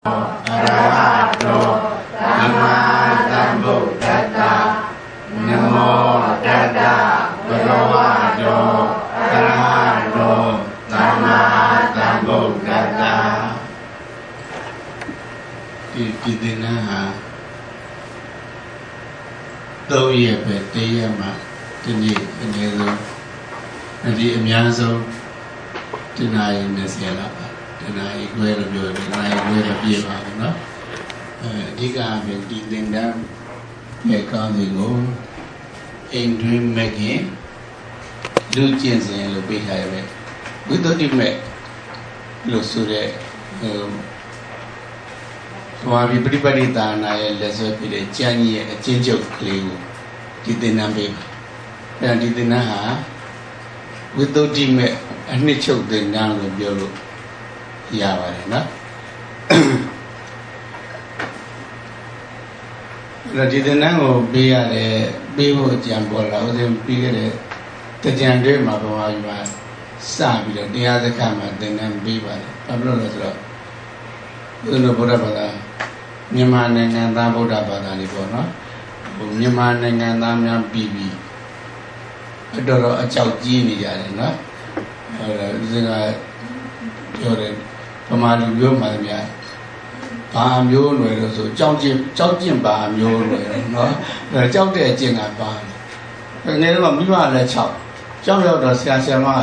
Arahato Sama Sambuddhassa Namo Tassa Bhagavato Arahato Sama Sambuddhassa ဒီသင်္ကန်းဟာ3 ရက်ပဲတရက်မှာဒီနေ့အနည်းဆုံးဒီအများဆုံးဒီနာရီ20လောက်ပါဒီနာရီခွဲလို့ပြောတယ်ဒီနာရီခွဲတော့ပြည့်ပါဘူးเนาะအဓိကเป็นဒီသင်္ကန်းရဲ့ကောင်းစဉ်ကိုအိမ်တွင်းမဲ့ခင်လူကျင့်စဉ်လို့ပြထားရပဲဝိသုဒ္ဓိမဲ့လို့ဆိုတဲ့ဘာဝိပရိပတိတာနာရဲ့လက်ဆွဲပြတဲ့ကျမ်းကြီးရဲ့အချင်းချုပ်ကလေးကိုဒီသင်္ကန်းပေးပါအဲဒီသင်္ကန်းဟာဝိသုဒ္ဓိမဲ့အနှစ်ချုပ်သင်္ကန်းလို့ပြောလို့ရပါတယ်နော်အဲ့ဒီသင်္ကန်းကိုပေးရတယ်ပေးဖို့အကြံပေါ်လာဦးဇင်းပြီးခဲ့တဲ့တကြံတွေမှာဘဝကြီးမှာစပြီးတော့တရားစခန်းမှာသင်္ကန်းပေးပါတယ်ဘာလို့လဲဆိုတော့ဘုရားဗုဒ္ဓဘာသာမြန်မာနိုင်ငံသားဗုဒ္ဓဘာသာတွေပေါ့နော်မြန်မာနိုင်ငံသားများပြီးအတော်အကြောက်ကြီးနေကြတယ်နော်အဲ့ဒါဦးဇင်းကပြောတယ်ဗမာလူမျိုးမှများဘာမျိုးနွယ်လို့ဆိုကြောက်ကျင့်ဘာမျိုးနွယ်နော်အဲ့ကြောက်တဲ့အကျင့်ကပါငယ်တော့မိဘလည်း6ကြောက်ရောက်တော့ဆရာဆရာမက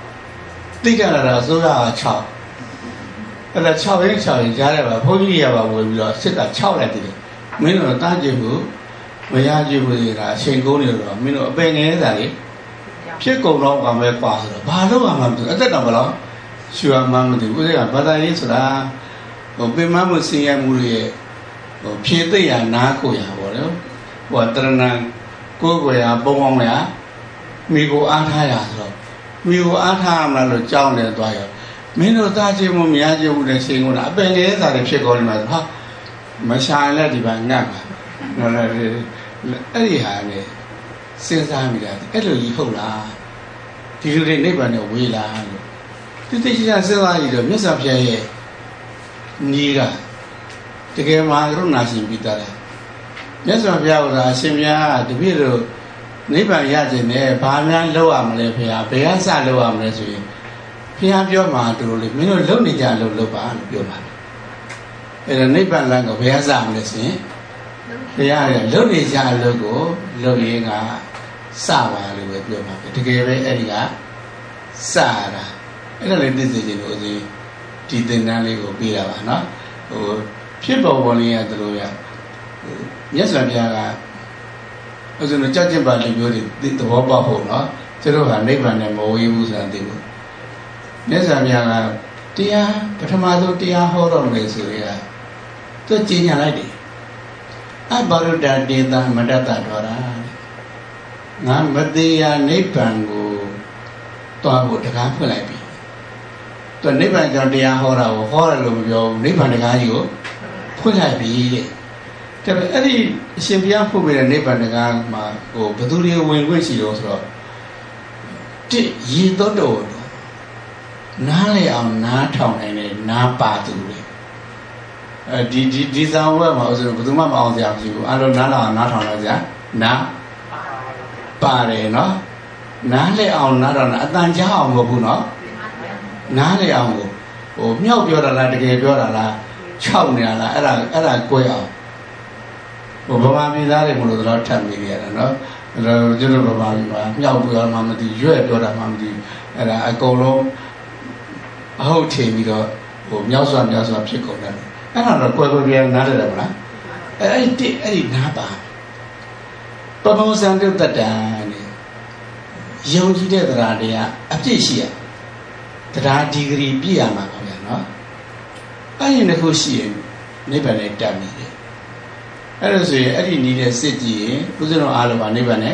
6သိကြလာတာဆိုရက6အဲ့ဒါ6ရင်းကြားရပါဘုန်းကြီးရပါဝင်ပြီးတော့စစ်က6လိုက်တယ်မင်းတို့တားကြည့်ဘူးမရကြည့်ဘူးဆိုတာအချိန်ကုန်နေတော့မင်းတို့အပင်ငယ်စားလေဖြစ်ကုန်တော့ကမဲ့ပါဆိုတော့ဘာလို့မှမသိအသက်တော်ဘလောက်ရှူရမှမသိဘူးဦးဇင်းကဘာသာရေးဆိုတာပင်မမှုစင်ရမှုရဲ့ဖြည့်သိရနားကိုရပေါ့လေဟိုတရဏကိုယ်ကိုရပုံအောင်ရမိကိုအားထားရဆိုတော့မိကိုအားထားမှလို့ကြောင်းနေသွားရောမင်းတို့သားချင်းမမရကြဘူးတဲ့ရှင်ကုန်တာအပင်ငယ်စားတွေဖြစ်ကုန်နေမှာဟာမရှာရင်လည်းဒီပါငတ်ပါနော်လေအဲ့ဒီဟာနဲ့စဉ်းစားမိတာအဲ့လိုကြီးဟုတ်လားဒီလိုတွေနိဗ္ဗာန်နဲ့ဝေးလားလို့တိတိကျကျစဉ်းစားကြည့်တော့မြတ်စွာဘုရားရဲ့ညီကတကယ်မှာကရုဏာရှင်ပြီးသားတယ်မြတ်စွာဘုရားကအရှင်ဘုရားတပည့်တို့နိဗ္ဗာန်ရခြင်းနဲ့ဘာများလုပ်ရမလဲဘုရားဘယ်ကစလုပ်ရမလဲဆိုရင်ဘုရားပြောမှာတို့လေမင်းတို့လုပ်နေကြလို့လုပ်ပါလို့ပြောပါတယ်အဲ့ဒါနိဗ္ဗာန်လမ်းကိုဘယ်ကစမလဲဆိုရင်ဘုရားရဲ့လုပ်နေကြလို့ကိုလုပ်ရင်းကစပါလို့ပဲပြောမှာပဲတကယ်ပဲအဲ့ဒီကစတာအဲ့ဒါလည်းသိစေချင်လို့ဒီသင်္ကန်းလေးကိုပေးတာပါနော်ဟိုဖြစ်ပေါ်ပေါ်လေးရတယ်လို့ရမြတ်စွာဘုရားကဥစဉ်ကြောက်ကြပါလိမျိုးတွေသဘောပေါက်ဖို့နော်သူတို့ကနိဗ္ဗာန်နဲ့မဝေးဘူးဆိုတာသိဖို့မြတ်စွာဘုရားကတရားပထမဆုံးတရားဟောတော်မယ်ဆိုရယ်သူကျင့်ညာလိုက်တယ်အဘရုဒ္ဓတေသမတ္တတတော်ရာငါမသေးရနိဗ္ဗာန်ကိုတွားဖို့တကားဖွင့်လိုက်ပြီသူနိဗ္ဗာန်ကြောင့်တရားဟောတာကိုဟောတယ်လို့မပြောဘူးနိဗ္ဗာန်တကားကြီးကိုဖွင့်လိုက်ပြီတဲ့ဒါပေမဲ့အဲ့ဒီအရှင်ဘုရားဖွင့်ပေးတဲ့နိဗ္ဗာန်တကားမှာဟိုဘသူတွေဝင်ခွင့်ရှိတော့ဆိုတော့တိရေတော်တော်နားလေအောင်နားထောင်နိုင်တယ်နားပါသူလေဒီဇာဝတ်မှာဆိုတော့ဘယ်သူမှမအောင်စရာမရှိဘူးအလုံးနားလာအောင်နားထောင်လိုက်ကြနားပါတယ်နော်နားလေအောင်နားထောင်တာအတန်ကြားအောင်မဟုတ်ဘူးနော်နားလေအောင်ကိုဟိုမြောက်ပြောတာလားတကယ်ပြောတာလား6နေရလားအဲ့ဒါကွဲအောင်ဟိုဗမာပြည်သားတွေမလို့တော့ထပ်မိနေရတာနော်အဲ့တော့ကျွတ်ဗမာပြည်မှာမြောက်ပြောမှမသိရွဲ့ပြောတာမှမသိအဲ့ဒါအကုန်လုံးအဟုတ်ထင်ပြီးတော့ဟိုမြောက်စွာဖြစ်ကုန်တယ်အဲ့ဒါတော့ကွဲပြားနားတယ်မလားအဲ့ဒီနားပါပမောဇံတုတ္တတံနဲ့ယုံကြည်တဲ့တရားတရားအပြည့်ရှိရတရားဒီဂရီပြည့်ရမှာပါဗျာနော်အဲ့ဒီတစ်ခုရှိရင်နိဗ္ဗာန်နဲ့တတ်မိတယ်အဲ့ဒါဆိုရင်အဲ့ဒီနီးတဲ့စစ်ကြည့်ရင်ဥစ္စရောအားလုံးကနိဗ္ဗာန်နဲ့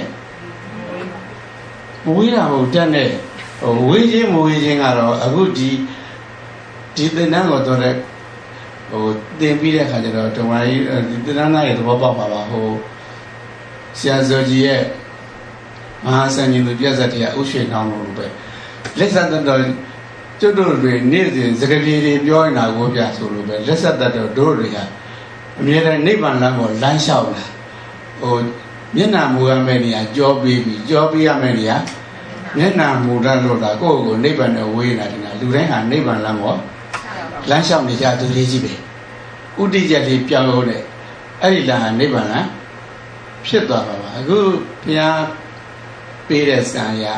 မဝေးတာမဟုတ်တတ်နဲ့ဝေးခြင်းမဝေးခြင်းကတော့အခုဒီသင်္ကန်းကိုတော့တဲ့ဟိုသင်ပြီးတဲ့ခါကျတော့ဓမ္မကြီးဒီသင်္ကန်းရဲ့သဘောပေါက်ပါဟိုဆရာဇော်ကြီးရဲ့မဟာစံကြီးလူပြတ်စက်တရားဥရွှေနှောင်းလို့ပဲလက်ဆက်တော်ကျွတ်တို့တွေနေ့စဉ်စကားပြေတွေပြောနေတာကိုပြဆိုလို့ပဲလက်ဆက်တတ်တော့တို့တွေကအမြဲတမ်းနိဗ္ဗာန်လမ်းကိုလမ်းလျှောက်လာဟိုမျက်နှာမူရမယ့်နေရာကြောပေးပြီးကြောပေးရမယ့်နေရာမျက်နှာမူတတ်လို့ဒါကိုယ့်ကိုနိဗ္ဗာန်နဲ့ဝေးနေတာလူတိုင်းဟာနိဗ္ဗာန်လမ်းကိုလမ်းလျှောက်နေကြသူလေးကြီးပဲဥဒိချက်လေးပြောင်းလို့တဲ့အဲ့ဒီလမ်းဟာနိဗ္ဗာန်လမ်းဖြစ်သွားပါပါအခုဘုရားပေးတဲ့စံရ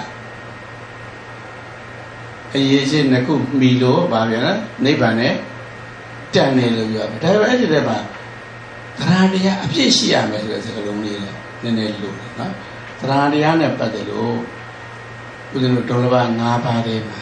အရေးရှိနှစ်ခုမိလို့ဗာပြန်လားနိဗ္ဗာန်နဲ့တန်တယ်လို့ပြောတယ်ဒါပေမဲ့အဲ့ဒီထဲမှာသရတရားအပြည့်ရှိရမယ်ဆိုတဲ့စကားလုံးလေးလည်းနည်းနည်းလို့နော်သရတရားနဲ့ပတ်သက်လို့ဦးဇင်းတို့ဒုလဘ၅ပါးထဲမှာ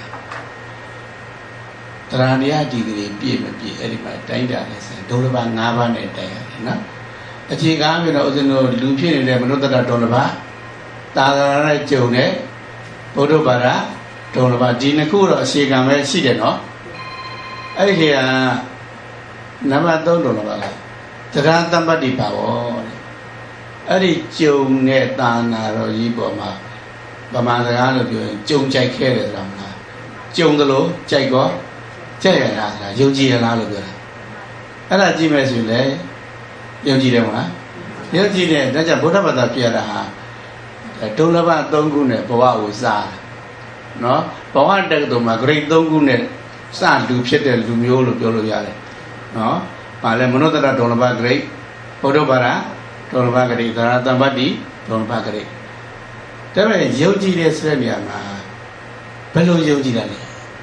သရတရားဒီကလေးပြည့်မပြည့်အဲ့ဒီမှာတိုင်းတာလဲဆိုဒုလဘ၅ပါးနဲ့တိုင်းရတယ်နော်အခြေခံပြီးတော့ဦးဇင်းတို့လူဖြစ်နေတဲ့မနုဿတဒုလဘသာသနာနဲ့ကြုံတဲ့ဘုဒ္ဓဘာသာဒုလဘဒီနှစ်ခုတော့အခြေခံပဲရှိတယ်နော်အဲ့ဒီကနံပါတ်3ဒုလဘကတရားတမ္ပတ္တိပါဘောတဲ့အဲ့ဒီကြုံတဲ့သာနာတော်ကြီးပေါ်မှာဗမာစကားလို့ပြောရင်ကြုံကြိုက်ခဲတယ်ဆိုတာမလားကြုံသလိုကြိုက်ကောကြိုက်ရလားဆိုတာယုံကြည်ရလားလို့ပြောတာအဲ့ဒါကြည့်မယ်ဆိုရင်လည်းယုံကြည်တယ်မလားယုံကြည်တယ်ဒါကြောင့်ဗုဒ္ဓဘာသာပြရတာဟာဒုလဘ3ခုနဲ့ဘဝကိုစားနော်ဘဝတက္ကသိုလ်မှာ grade 3ခုနဲ့စလူဖြစ်တဲ့လူမျိုးလို့ပြောလို့ရတယ်နော်ပါလဲမနုဿတဒုလဘ grade ဘုဒ္ဓဘာသာဒုလဘ grade သရတမ္ပတ္တိဒုလဘ grade ဒါပေမဲ့ယုံကြည်တဲ့ဆိုတဲ့နေရာမှာဘယ်လိုယုံကြည်တာလဲ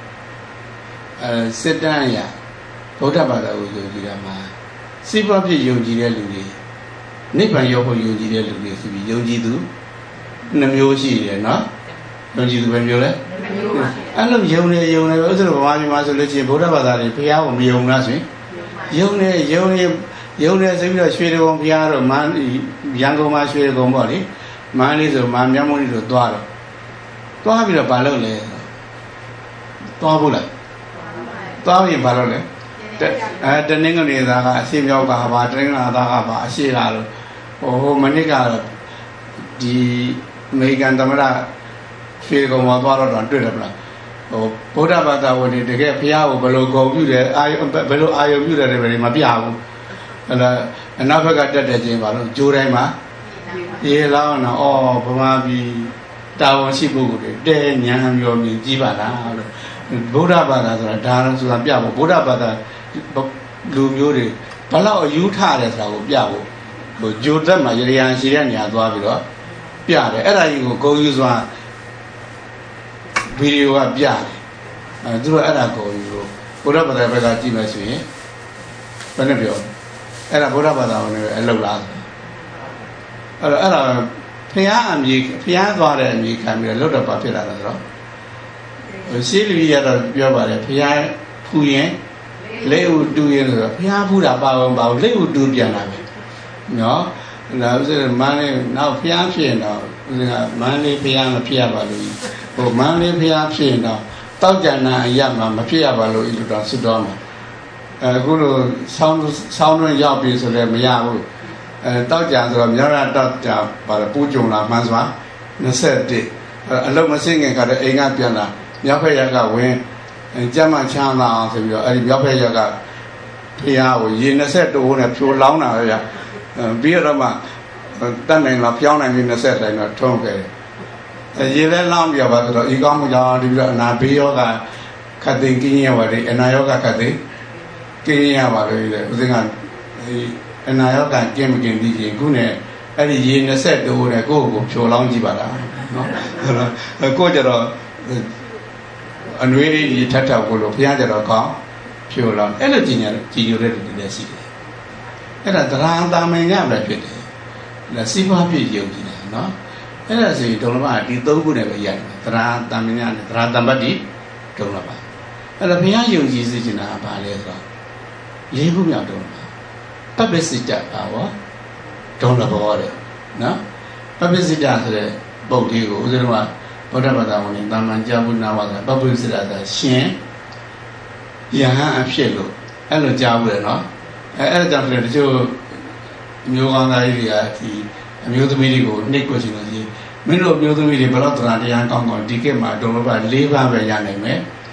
စစ်တမ်းရဗုဒ္ဓဘာသာကိုယုံကြည်တာမှာစိပ္ပဖြစ်ယုံကြည်တဲ့လူတွေနိဗ္ဗာန်ရောက်ဖို့ယုံကြည်တဲ့လူတွေဆိုပြီးယုံကြည်သူနှမျိုးရှိတယ်နော်ယုံကြည်သူပဲမျိုးလဲအဲ့လိုယုံနေဥစ္စာဗမာပြည်မှာဆိုလို့ရှိရင်ဗုဒ္ဓဘာသာတွေဘုရားကိုမယုံလားဆိုရင်ယုံနေဆိုပြီးတော့ရွှေတုံဘုရားတော့ရန်ကုန်မှာရွှေတုံပေါ့လေမန္တလေးဆိုမြတ်မုန်းကြီးတို့သွားတယ်သွားပြီးတော့ဘာလုပ်လဲသွားဖို့လားသွားရင်ဘာလုပ်လဲတနင်္ဂနွေသားကအရှေ့မြောက်ကပါတနင်္ဂနွေသားကပါအရှေ့လာလို့ဟိုမနစ်ကတော့ဒီအမေရိကန်သမ္မတရွှေကုံမှာသွားတော့တွေ့တယ်မလားဟိုဗုဒ္ဓဘာသာဝင်တွေတကယ်ဘုရားကိုဘယ်လိုဂုဏ်ပြုတယ်ဘယ်လိုအာယုပြုတယ်တွေမပြဘူးအဲ့ဒါအနောက်ဘက်ကတက်တဲ့ချင်းပါလို့ကြိုးတိုင်းမှာရေလောင်းတော့ဗမာပြည်တာဝန်ရှိပုဂ္ဂိုလ်တွေတဲညာမျိုးမြင်ကြည့်ပါလားလို့ဗုဒ္ဓဘာသာဆိုတာဒါဆိုတာပြဖို့ဗုဒ္ဓဘာသာလူမျိုးတွေဘလောက်အယူထားတယ်ဆိုတာကိုပြဖို့ဟိုဂျိုတက်မှာရေရန်ရှိတဲ့နေရာသွားပြီးတော့ပြတယ်အဲ့ဒါကြီးကိုဂုံယူစွာဗီဒီယိုကပြတယ်သူတို့အဲ့ဒါကိုယူလို့ဗုဒ္ဓဘာသာဘက်ကကြည့်မယ်ဆိုရင်ဘယ်နဲ့ပြောအဲ့ဒါဗုဒ္ဓဘာသာဝင်တွေအလုပ်လားအဲ့ဒါဖျားအမြေဖျားသွားတဲ့အမြေခံပြီးတော့လွတ်တော့ပါဖြစ်လာတာဆိုတော့ရှင်းလူကြီးကတော့ပြောပါတယ်ဖျားဖူရင်လက်ဥတူရင်ဆိုတော့ဖျားဖူတာပါအောင်ပါလက်ဥတူပြန်လာပဲနော်နောက်ဆိုမန်းလေးနောက်ဖျားဖြစ်ရင်တော့ဦးဇင်းကမန်းလေးဖျားမဖြစ်ရပါလို့ဟိုမန်းလေးဖျားဖြစ်ရင်တော့တောက်ကြံနာအရမှာမဖြစ်ရပါလို့ဤလိုတော့ဆွတော်မှာအခုလိုဆောင်းတွင်းရောက်ပြီဆိုလည်းမရဘူးတောက်ကြံဆိုတော့မြောက်ရတောက်ကြံပါပူးကြုံလာမှန်းစွာ21အလုံးမစင်းငင်ကတဲ့အိမ်ကပြန်လာမြောက်ဖက်ရက်ကဝင်ကြမ်းမှချမ်းသာအောင်ဆိုပြီးတော့အဲ့ဒီမြောက်ဖက်ရက်ကဖျားကိုရေ22တိုးနဲ့ဖြိုလောင်းတာပဲဗျပြီးတော့မှတတ်နိုင်လားဖျောင်းနိုင်ပြီး20တိုင်းတော့ထုံးခဲ့တယ်ရေလဲလောင်းပြပါဆိုတော့ဤကောင်းမှုကြောင့်ဒီပြီးတော့အနာဘေးယောဂခတ်သိင်ကင်းရပါတယ်အနာယောဂခတ်သိင်ကင်းရပါလို့လေဦးစင်းကအနာယောဂကင်းမကင်းပြီးရင်ခုနဲ့အဲ့ဒီရေ20တိုးနဲ့ကိုယ့်ကိုဖြိုလောင်းကြည့်ပါလားနော်ကိုယ့်ကြတော့အနွေးကြီးထပ်ထပ်ကိုလို့ဘုရားကြတော့ကောင်းဖြိုလောင်းအဲ့လိုကြည်ညိုတဲ့လူတွေလည်းရှိတယ်အဲ့ဒါတရားတာမင်ရပဲဖြစ်တယ်ဒါစီးပွားပြည့်ယုံကြည်တယ်နော်အဲ့ဒါဆိုရင်ဒုလဘဒီ3ခုနဲ့ပဲရတယ်တရားတာမင်ရနဲ့တရားတမ္ပတ္တိဒုလဘအဲ့ဒါဘုရားယုံကြည်စေချင်တာကဘာလဲဆိုတော့4ခုမြောက်ဒုလဘပပ္ပစိတ္တပါဝဒုလဘတဲ့နော်ပပ္ပစိတ္တဆိုတဲ့ပုဒ်လေးကိုဦးဇင်းကဗုဒ္ဓဘာသာဝင်တာမန်ကြာဘူးနာဝါဆိုပပ္ပစိတ္တဆိုတာရှင်ယဟန်အဖြစ်လို့အဲ့လိုကြားဘူးလေနော်အဲ့ဒါကြောင့်တချို့မျိုးကောင်းသားကြီးတွေကဒီအမျိုးသမီးတွေကိုနှိပ်ကွက်ချင်လို့ကြီးမင်းတို့အမျိုးသမီးတွေဘယ်တော့တရားကောင်းကောင်းဒီကမှာဒုလဘ4ပါးပဲရနိုင်မယ်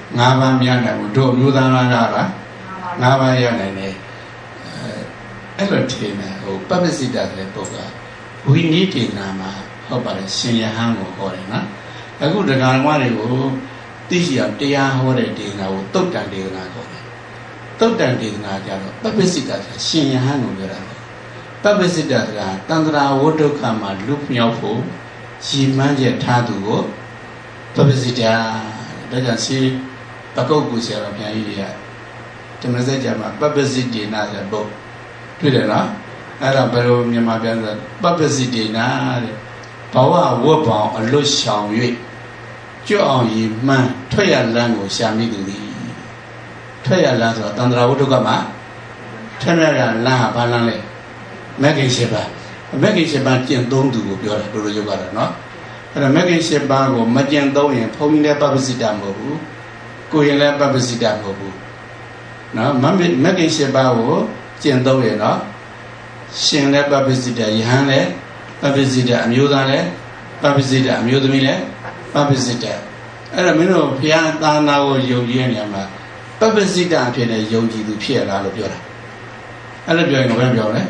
ngã ba miệng này một độ lưu tăng ra là ngã ba giờ này này ấy là thế này hồ bắp xịt đã lấy bộ cả huy ní thì nào mà họ bảo là sinh nhà hàng của họ đấy nè cái cụ được làm qua này hồ tí gì ở đây họ đấy thì nào tốt đàn thì nào họ tốt đàn thì nào cho nó bắp xịt đã sinh nhà hàng của người ta bắp xịt đã là tăng ra vô đâu cả mà lúc nhau phố chỉ mang về tha đủ của bắp xịt đã đó là si bác cô cụ sẽ làm như vậy cho nên sẽ chả mà bắp xịt thì nào sẽ bộတွေ့တယ်နော်အဲ့ဒါဘယ်လိုမြန်မာပြန်ဆိုပပ္ပစီတေနာတဲ့ဘဝဝတ်ပေါင်းအလွတ်ရှောင်၍ကြွအောင်ရည်မှန်းထွက်ရလန်းကိုရှာမိသူသည်ထွက်ရလန်းဆိုတော့တန္တရာဝတ္ထုကမှာထွက်ရလန်းဟာဘာလန်းလဲမဂ္ဂင်၈ပါးမဂ္ဂင်၈ပါးကျင့်သုံးသူကိုပြောတာတို့လိုရုပ်ကတော့နော်အဲ့ဒါမဂ္ဂင်၈ပါးကိုမကျင့်သုံးရင်ဘုန်းကြီးလည်းပပ္ပစီတာမဟုတ်ဘူးကိုရင်လည်းပပ္ပစီတာမဟုတ်ဘူးနော်မဂ္ဂင်၈ပါးကိုကျင့်သုံးရနော်ရှင်လည်းပပ္ပစိတယဟန်လည်းပပ္ပစိတအမျိုးသားလည်းပပ္ပစိတအမျိုးသမီးလည်းပပ္ပစိတအဲ့ဒါမင်းတို့ဘုရားသာနာကိုယုံကြည်နေမှာပပ္ပစိတအဖြစ်နဲ့ယုံကြည်သူဖြစ်ရလားလို့ပြောတာအဲ့လိုပြောရင်ဘယ်ပြောလဲ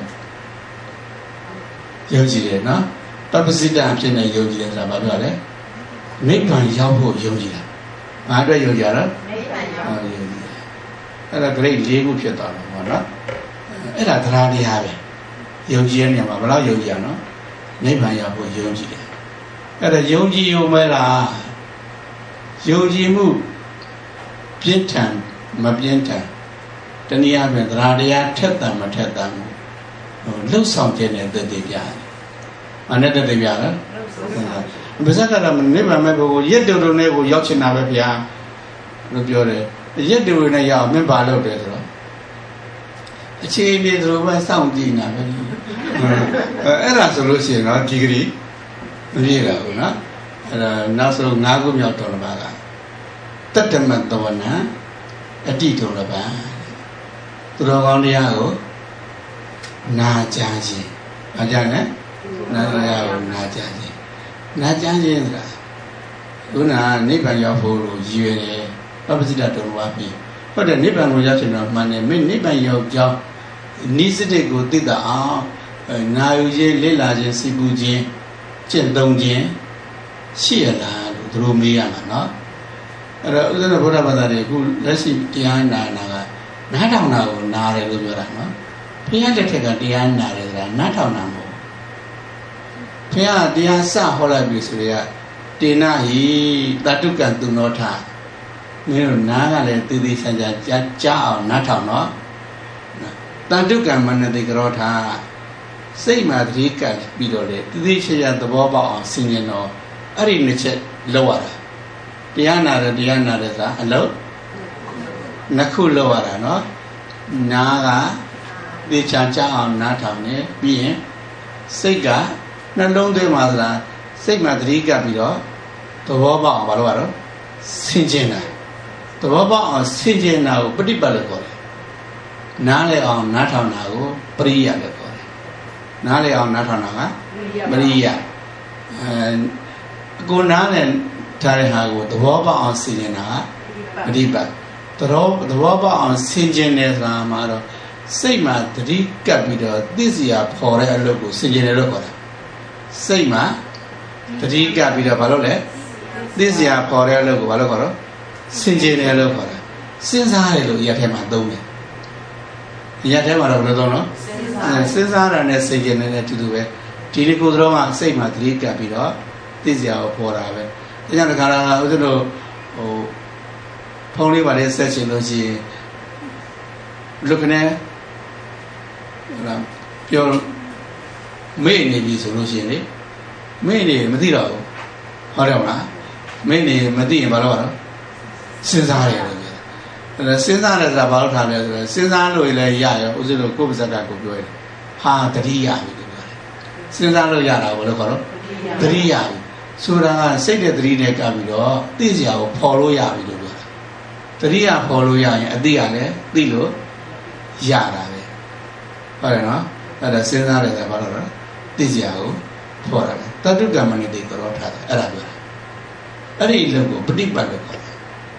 ယုံကြည်တယ်နော်ပပ္ပစိတအဖြစ်နဲ့ယုံကြည်တယ်ဆိုတာဘာပြောလဲနိဗ္ဗာန်ရောက်ဖို့ယုံကြည်တာဘာအတွက်ယုံကြည်ရလဲနိဗ္ဗာန်ရောက်ဖို့ယုံကြည်တယ်အဲ့ဒါဂရိတ်၄ခုဖြစ်သွားတယ်ဟောနော်အဲ့ဒါတရားတရားပဲယုံကြည်ရနေမှာဘယ်လောက်ယုံကြည်ရနော်နိဗ္ဗာန်ရောက်ဖို့ယုံကြည်တယ်အဲ့ဒါယုံကြည်ရုံပဲလားယုံကြည်မှုပြင်းထန်မပြင်းထန်တနည်းအားဖြင့်တရားတရားထက်သန်မထက်သန်ဘူးလှုပ်ဆောင်ခြင်းနဲ့တည်တည်ပြတယ်။အနဲ့တည်တည်ပြလား။ဘယ်စကားကနိဗ္ဗာန်မဲ့ကိုရက်တူတူနဲ့ကိုရောက်ချင်တာပဲဗျာလို့ပြောတယ်။ရက်တူတူနဲ့ရောက်မင်းပါလို့တယ်ဆိုတော့အခြေအနေသူတို့ပဲစောင့်ကြည့်နေတာပဲအဲ့ဒါဆိုလို့ရှိရင်တော့ဒီဂရီမပြေတော့ဘူးနော်အဲ့ဒါနောက်ဆုံး၅ခုမြောက်တော်တစ်ပါးကတတ္တမတဝနံအတိတော်တစ်ပါးသူတော်ကောင်းတရားကိုနာကြားခြင်းဘာကြလဲနာတရားကိုနာကြားခြင်းနာကြားခြင်းဆိုတာခုနနိဗ္ဗာန်ရောက်ဖို့လို့ရည်ရွယ်တယ်ပပ္ပစိတတော်ဝါပြီးဟုတ်တယ်နိဗ္ဗာန်ကိုရောက်ချင်တော့မှန်တယ်မင်းနိဗ္ဗာန်ရောက်ကြောင်းနိစ္စတိကိုသိတာအောင်နာယူခြင်းလေ့လာခြင်းစိပူခြင်းကျင့်သုံးခြင်းရှိရလားလို့သူတို့မေးရမှာနော်အဲ့တော့ဥစ္စနဘုရားဘာသာတွေအခုလက်ရှိတရားနာကနားထောင်တာကိုနားတယ်လို့ပြောတာနော်ဘုရားလက်ထက်ကတရားနာတယ်ဆိုတာနားထောင်တာမဟုတ်ဘုရားတရားစဟောလိုက်ပြီဆိုရတေနဟိတတုကံသူနောထမင်းတို့နားကလည်းတည်တည်ချာချာကြားအောင်နားထောင်တော့တန်တုကံမနတိကရောထာစိတ်မှာသတိကပ်ပြီးတော့လေတည်တည်ချာချာသဘောပေါက်အောင်ဆင်ခြင်တော့အဲ့ဒီနှစ်ချက်လောက်ရတာတရားနာတယ်ဆိုတာအလုံးနှစ်ခုလောက်ရတာနော်နားကသေချာကြားအောင်နားထောင်နေပြီးရင်စိတ်ကနှလုံးသွင်းမှာဆိုတာစိတ်မှာသတိကပ်ပြီးတော့သဘောပေါက်အောင်မလုပ်ရတော့ဆင်ခြင်တာသဘောပေါက်အောင်ဆင်ခြင်တာကိုပฏิပတ်လို့ခေါ်တယ်နားလေအောင်နားထောင်တာကိုပရိယလို့ခေါ်တယ်နားလေအောင်နားထောင်တာကပရိယကိုနားနဲ့ထားတဲ့ဟာကိုသဘောပေါက်အောင်ဆင်ခြင်တာကပฏิပတ်သဘောပေါက်အောင်ဆင်ခြင်တယ်ဆိုတာမှာတော့စိတ်မှာသတိကပ်ပြီးတော့သိစရာဖော်တဲ့အလုပ်ကိုဆင်ခြင်တယ်လို့ခေါ်တာစိတ်မှာသတိကပ်ပြီးတော့ဘာလို့လဲသိစရာဖော်တဲ့အလုပ်ကိုဘာလို့ခေါ်တော့ဆင်ခြင်တယ်လို့ခေါ်တာစဉ်းစားတယ်လို့ရထဲမှာသုံးတယ်ရထဲမှာတော့ဘယ်လိုသုံးတော့စဉ်းစားတာနဲ့ဆင်ခြင်တဲ့အတူတူပဲဒီဒီကိုယ်တော်ကစိတ်မှာသတိကပ်ပြီးတော့သိစရာကိုဖော်တာပဲဒါကြောင့်ဒီခါလာဦးဇင်းတို့ဖုန်းလေးပါလေဆက်ချင်လို့ရှိရင်လူကနေပြောမေ့နေပြီဆိုလို့ရှိရင်လေမေ့နေမသိတော့ဘူးဟုတ်တယ်မလားမေ့နေမသိရင်ဘာလို့ရတော့စဉ်းစားရတယ်လို့ပြောတယ်အဲ့စဉ်းစားတယ်ဆိုတာဘာလို့ထားလဲဆိုတော့စဉ်းစားလို့လည်းရရောဥစဉ်လို့ကိုယ့်ပါဇက်ကကိုပြောရတယ်ဟာတတိယပြီလို့ပြောတယ်စဉ်းစားလို့ရတာဘယ်လိုခေါ်တော့တတိယပြီဆိုတာကစိတ်တဲ့တတိနဲ့ကပ်ပြီးတော့သိစရာကိုဖော်လို့ရပြီလို့ပြောတာတတိယဖော်လို့ရရင်အတိကလည်းသိလို့ရတာပဲဟုတ်တယ်နော်အဲ့ဒါစဉ်းစားတယ်ဆိုတာဘာလို့လဲသိစရာကိုဖော်တာပဲတတုကမဏိတိကရောထားတယ်အဲ့ဒါပြောတာအဲ့ဒီအလုပ်ကိုပฏิပတ်လို့ခေါ်တယ်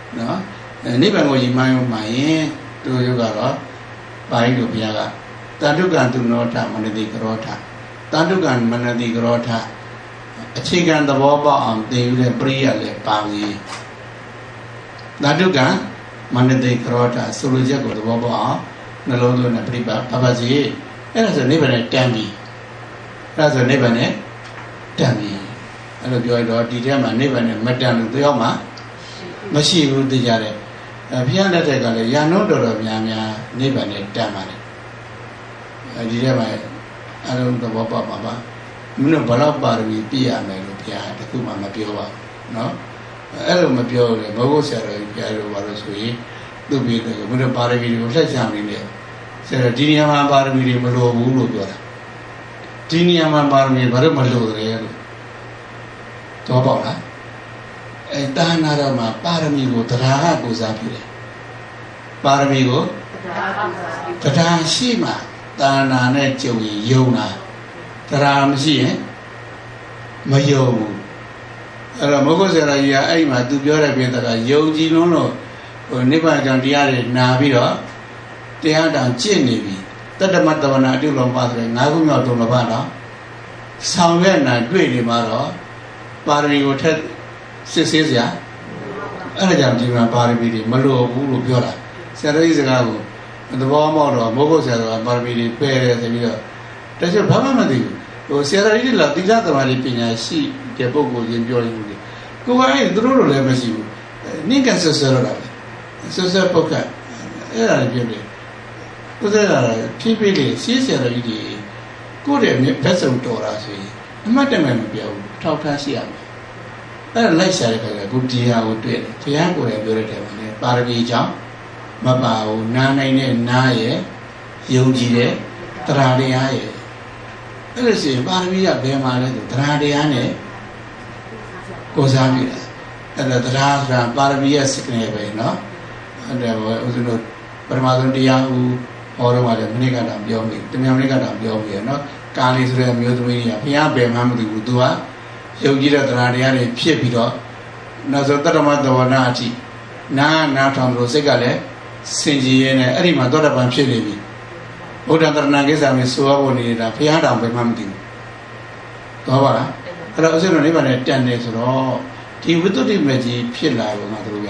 နော်နိဗ္ဗာန်ကိုရည်မှန်းရုံမှရင်သူတို့ကတော့ပါဠိလိုဘုရားကတန္တုကံသူနောထမနတိကရောထတန္တုကံမနတိကရောထအခြေခံသဘောပေါက်အောင်သင်ယူတဲ့ပရိယလည်းပါပြီတန္တုကံမနတိကရောထဆိုလိုချက်ကိုသဘောပေါက်အောင်နှလုံးသွင်းတဲ့ပြိပပါစီအဲ့ဒါဆိုနိဗ္ဗာန်နဲ့တန်ပြီအဲ့ဒါဆိုနိဗ္ဗာန်နဲ့တန်ပြီအဲ့လိုပြောရတော့ဒီထဲမှာနိဗ္ဗာန်နဲ့မတန်လို့တယောက်မှမရှိဘူးသိကြတယ်ဘုရားလက်ထက်ကလည်းယာနုတော်တော်များများနိဗ္ဗာန်နဲ့တန်ပါတယ်ဒီထဲမှာအလုံးသဘောပေါက်ပါပါမင်းတို့ဘလောက်ပါရမီပြည့်ရမယ်လို့ဘုရားတခုမှမပြောပါဘူးเนาะအဲ့လိုမပြောလေဘုရားဆရာတော်ကြီးဘုရားလိုပါလို့ဆိုရင်သူ့ပြည်တယ်မင်းတို့ပါရမီတွေကိုလှည့်ချနေတယ်ဆရာဒီနေရာမှာပါရမီတွေမလိုဘူးလို့ပြောတာဒီနေရာမှာပါရမီဘာလို့မလိုတယ်လို့တော့ပေါ့လားတာနာတော်မှာပါရမီကိုတရားကိုစားပြုတယ်ပါရမီကိုတရားရှိမှတာနာနဲ့ကြုံရင်ယုံတာတရားမရှိရင်မယုံဘူးအဲ့တော့မဟုတ်ဆရာကြီးကအဲ့မှာသူပြောတဲ့ပြည်ကယုံကြည်လုံးလို့ဟိုနိဗ္ဗာန်ကြောင့်တရားတွေနာပြီးတော့တရားတောင်ကျင့်နေပြီတတ္တမတဝနာအတုလုံးပါဆိုငါးခုမြောက်တုံးတစ်ပါးတော့ဆောင်ရွက်နိုင်တွေ့နေမှာတော့ပါရမီကိုထက်စစ်ဆေးစရာအဲ့ဒါကြောင့်ဒီမှာပါရမီတွေမလိုဘူးလို့ပြောတာဆရာတော်ကြီးစကားကိုသဘောမောက်တော့မိုးဖို့ဆရာတော်ကပါရမီတွေပယ်တယ်ဆိုပြီးတော့တချို့ဘာမှမသိဘူးဟိုဆရာတော်ကြီးလာသီလသမာဓိပညာရှိတဲ့ပုဂ္ဂိုလ်ချင်းပြောနေလို့ကိုယ်ကအဲ့သူတို့လိုလည်းမရှိဘူးနိကဆွဆွရတာဆွဆွပုတ်ကအဲ့ဒါလည်းပြောတယ်ကိုယ်ကဖြည်းဖြည်းလေးစီးဆရာတော်ကြီးတွေကိုယ့်ရဲ့ဘက်စုံတော်တာဆိုရင်အမှတ်တမဲ့မပြောဘူးထောက်ထားရှိရမယ်အဲ့ဒါလိုက်ရှာတဲ့ခါကျအခုဒီဟာကိုတွေ့တယ်ဘုရားကိုယ်တိုင်ပြောတဲ့ထဲမှာလည်းပါရမီကြောင့်မပါဘူးနားနိုင်တဲ့နားရဲ့ယုံကြည်တဲ့တရားတရားရဲ့အဲ့ဒါဆိုရင်ပါရမီကဘယ်မှာလဲဆိုတရားတရားနဲ့ကိုးစားပြီအဲ့ဒါတရားဆိုတာပါရမီရဲ့စကနေပဲเนาะအဲ့ဒါဥစဉ်တို့ပရမသုတရားဟူဟောတော့မှလည်းမနေ့ကတော့ပြောမိတမြန်မနေ့ကတော့ပြောမိရเนาะကာလီဆိုတဲ့မျိုးသမီးကြီးကဘုရားဘယ်မှမသိဘူးသူကယုံကြည်တဲ့တရားတရားတွေဖြစ်ပြီးတော့နောက်ဆုံးတတ္တမသဝနာအထိနာထောင်လို့စိတ်ကလည်းစင်ကြည်ရဲနဲ့အဲ့ဒီမှာသောတပန်ဖြစ်နေပြီဘုဒ္ဓတရဏကိစ္စမျိုးဆိုရဖို့နေတာဘုရားတောင်ဘယ်မှမသိဘူးတော့ပါလားအဲ့တော့အစစ်တော်နိဗ္ဗာန်နဲ့တန်တယ်ဆိုတော့ဒီဝိသုဒ္ဓိမကြီးဖြစ်လာပုံကသူတို့က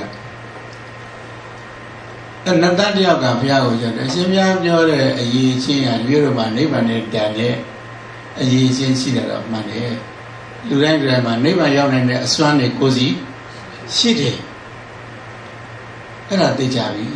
အဲ့နတ်တယောက်ကဘုရားကိုရောက်တယ်အရှင်ဘုရားပြောတဲ့အရေးချင်းကမြို့တော်မှာနိဗ္ဗာန်နဲ့တန်တဲ့အရေးချင်းရှိတယ်တော့မှန်တယ်လူတိုင်းမှာနိဗ္ဗာန်ရောက်နိုင်တဲ့အစွမ်းတွေကိုယ်စီရှိတယ်အဲ့ဒါသိကြပြီ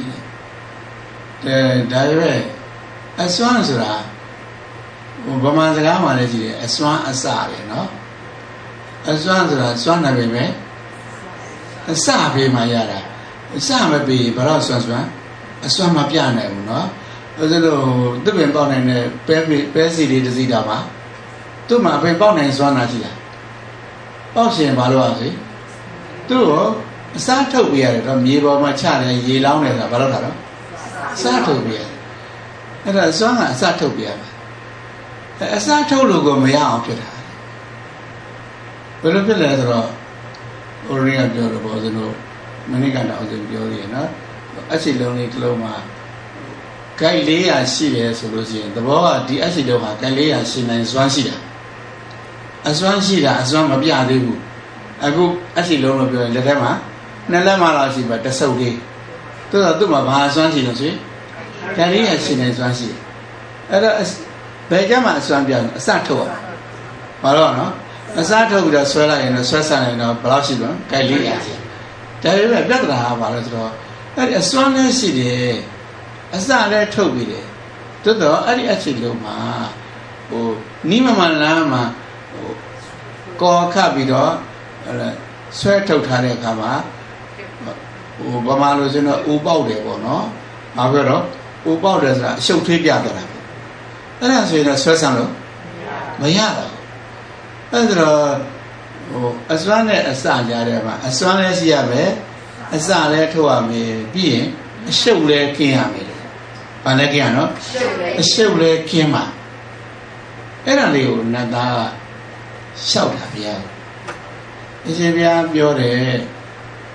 ဒါရွယ်အစွမ်းဆိုတာဗမာစကားမှာလည်းရှိတယ်အစွမ်းအစတယ်နော်အစွမ်းဆိုတာစွမ်းနေပေမဲ့အစပေးမှရတာအစမပေးဘယ်တော့စွမ်းအစွမ်းမပြနိုင်ဘူးနော်အဲဒါလို့သူ့ပင်ပေါက်နိုင်တဲ့ပဲစီလေးတစ်စီတာမှာသူ့မှာပင်ပေါက်နိုင်စွမ်းတာရှိတာပေါက်ရှင်ဘာလို့အောင်စီသူ့ကိုအစားထုတ်ပြရတယ်တော့မြေပေါ်မှာချတယ်ရေလောင်းတယ်ဆိုတာဘာလို့တာတော့အစားထုတ်ပြရအဲ့ဒါစွမ်းကအစားထုတ်ပြရမှာအစားထုတ်လို့ကိုမရအောင်ဖြစ်တာဘယ်လိုဖြစ်လဲဆိုတော့ဟိုရင်းကပြောတော့ဘောစလို့မနေ့ကတော့ဆိုပြောရည်နော်အရှိလုံးလေးတစ်လုံးမှာဂိုက်400ရှိတယ်ဆိုလို့ရှိရင်သဘောကဒီအရှိလုံးဟာဂိုက်400ရှိနိုင်စွမ်းရှိတာအစွမ်းရှိတာအစွမ်းမပြသေးဘူးအခုအရှိလုံးလို့ပြောရင်လက်ထဲမှာ2လက်မှလောက်ရှိပါတဆုပ်လေးသူ့မှာဘာအစွမ်းရှိလို့ဆိုရင်ဂိုက်400ရှိနိုင်စွမ်းရှိတယ်အဲ့တော့ဘယ်ကြမှာအစွမ်းပြအစထုတ်ရမှာဘာလို့နော်အစားထုတ်ပြီးတော့ဆွဲလိုက်ရင်တော့ဆွဲဆန်ရင်တော့ဘယ်လောက်ရှိတော့ဂိုက်400ရှိဒါပေမဲ့ပြဿနာကဘာလဲဆိုတော့အဲ့ဒီအစွမ်းလည်းရှိတယ်အစလည်းထုတ်ပြီးတယ်သို့တော့အဲ့ဒီအချိန်လုံးမှာဟိုနိမမလမ်းမှာဟိုကော်ခတ်ပြီးတော့ဆွဲထုတ်ထားတဲ့အခါမှာဟိုဗမာလိုဆိုတော့အိုပေါက်တယ်ပေါ့နော်ဘာပြောတော့အိုပေါက်တယ်ဆိုတာအရှုပ်ထွေးပြသွားတာအဲ့ဒါဆိုရင်တော့ဆွဲဆန်လို့မရတော့အဲ့ဒါတော့ဟိုအစွမ်းနဲ့အစကြားတယ်မှာအစွမ်းလည်းရှိရမယ်အစလည်းထုတ်ရမယ်ပြီးရင်အရှုပ်လည်းခင်းရမယ်။ဘာလဲခင်းရနော်အရှုပ်လည်းခင်းမှာအဲ့ဒါလေးကိုနတ်သားကလျှောက်တာဗျာအရှင်ဘုရားပြောတယ်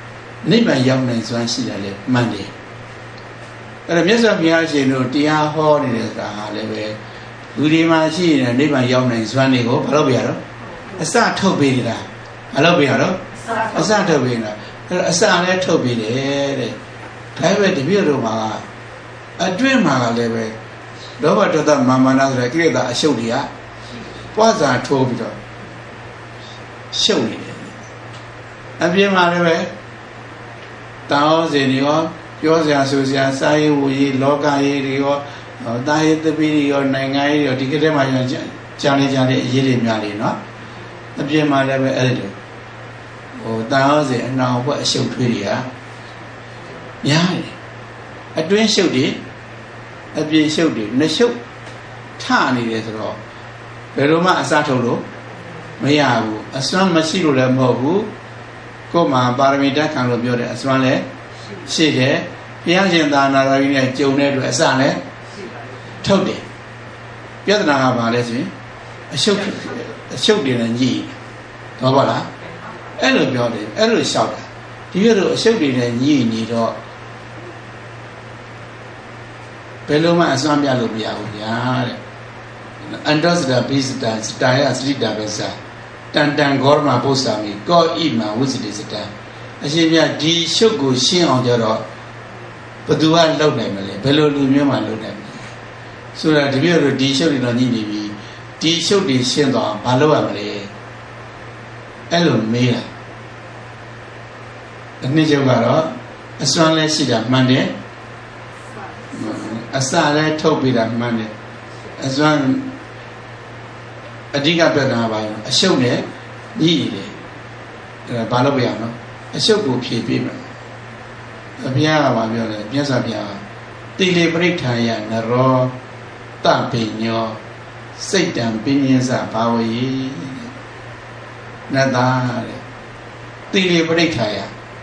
နိဗ္ဗာန်ရောက်နိုင်စွမ်းရှိတယ်လေမှန်တယ်အဲ့တော့မြတ်စွာဘုရားရှင်တို့တရားဟောနေတဲ့အခါလည်းပဲလူတွေမှာရှိနေတဲ့နိဗ္ဗာန်ရောက်နိုင်စွမ်းတွေကိုဘာလို့ပြရတော့အစထုတ်ပေးနေတာဘာလို့ပြရတော့အစထုတ်ပေးနေတာအဲ့တော့အစလည်းထုတ်ပေးတယ်တဲ့ဒါပေမဲ့တပည့်တော်မှာအတွင်းမှာလည်းပဲလောဘဒေါသမာမာနဆိုတဲ့ကိလေသာအရှုပ်တွေကပွားစာထိုးပြီးတော့ရှုပ်နေတယ်အပြင်မှာလည်းပဲတောင်းစင်တွေရောပြောစရာဆိုစရာစာရေးဝူရေးလောကရေးတွေရောတာရေးတပည့်တွေရောနိုင်ငံရေးတွေရောဒီကတည်းကမှကြာနေကြတဲ့အရေးတွေများနေနော်အပြင်မှာလည်းပဲအဲ့ဒီတောင်းစင်အနှောင်ဘက်အရှုပ်ထွေးတွေကများတယ်အတွင်းရှုပ်တွေအပြင်ရှုပ်တွေနှစ်ရှုပ်ထနေတယ်ဆိုတော့ဘယ်လိုမှအစားထုတ်လို့မရဘူးအစွမ်းမရှိလို့လည်းမဟုတ်ဘူးကိုယ်မှာပါရမီတက်ခံလို့ပြောတဲ့အစွမ်းလည်းရှိတယ်ဘုရားရှင်သာနာတော်ကြီးနဲ့ကြုံတဲ့အတွက်အစလည်းထုတ်တယ်ပြဿနာကဘာလဲဆိုရင်အရှုပ်တွေနဲ့ညှိတော့ပါလားအဲ့လိုပြောတယ်အဲ့လိုလျှောက်တာဒီလိုအရှုပ်တွေနဲ့ညှိနေတော့ဘယ်လိုမှအစွမ်းပြလို့မရဘူးဗျာတဲ့အန္တစတာပိစတာစတာယစရိတာပဲစားတန်တန်ဂေါရမပု္ပ္ပာမိကောဣမဝိသတိစတာအရှင်ပြဒီရှုပ်ကိုရှင်းအောင်ကြတော့ဘသူကလုံနိုင်မလဲဘယ်လိုလူမျိုးမှလုံနိုင်မလဲဆိုတာတပြည့်တော့ဒီရှုပ်တွေတော့ညှိနေပြီဒီရှုပ်တွေရှင်းသွားဘာလုပ်ရမလဲအဲ့လိုမေးတာအနှစ်ချုပ်ကတော့အစွမ်းလဲရှိတာမှန်တယ်အစလည်းထုတ်ပြီးတာမှန်တယ်အစွမ်းအဓိကပြဿနာပါရင်အရှုပ်နဲ့ညှိနေတယ်အဲ့ဒါဘာလို့ပြရမလဲအရှုပ်ကိုဖြေပြမယ်အဘုရားကပြောတယ်မြတ်စွာဘုရားတိလေပရိဋ္ဌာယနရောတပိညောစိတ်တံပညင်းစဘာဝေနတ္တာတဲ့တိလေပရိဋ္ဌာယ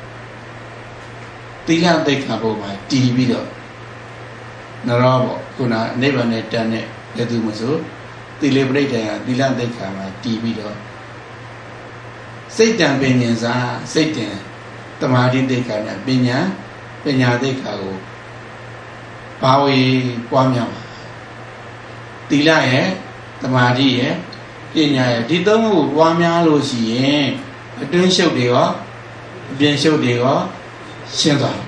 တိလသိက္ခာဘုံမှာတည်ပြီးတော့နရောပေါ့ခုနနိဗ္ဗာန်နဲ့တန်တဲ့လက်သူမဆိုတိလေပရိဋ္ဌာယသီလသိက္ခာမှာတည်ပြီးတော့စိတ်တံပညင်းစစိတ်တံတမာတိသိက္ခာနဲ့ပညာသိက္ခာကိုဘာဝေပွားများသီလရဲ့တမာတိရဲ့ပညာရဲ့ဒီသုံးခုပွားများလို့ရှိရင်အတွင်းရှုပ်တွေရောအပြင်ရှုပ်တွေရောရှင်းသွား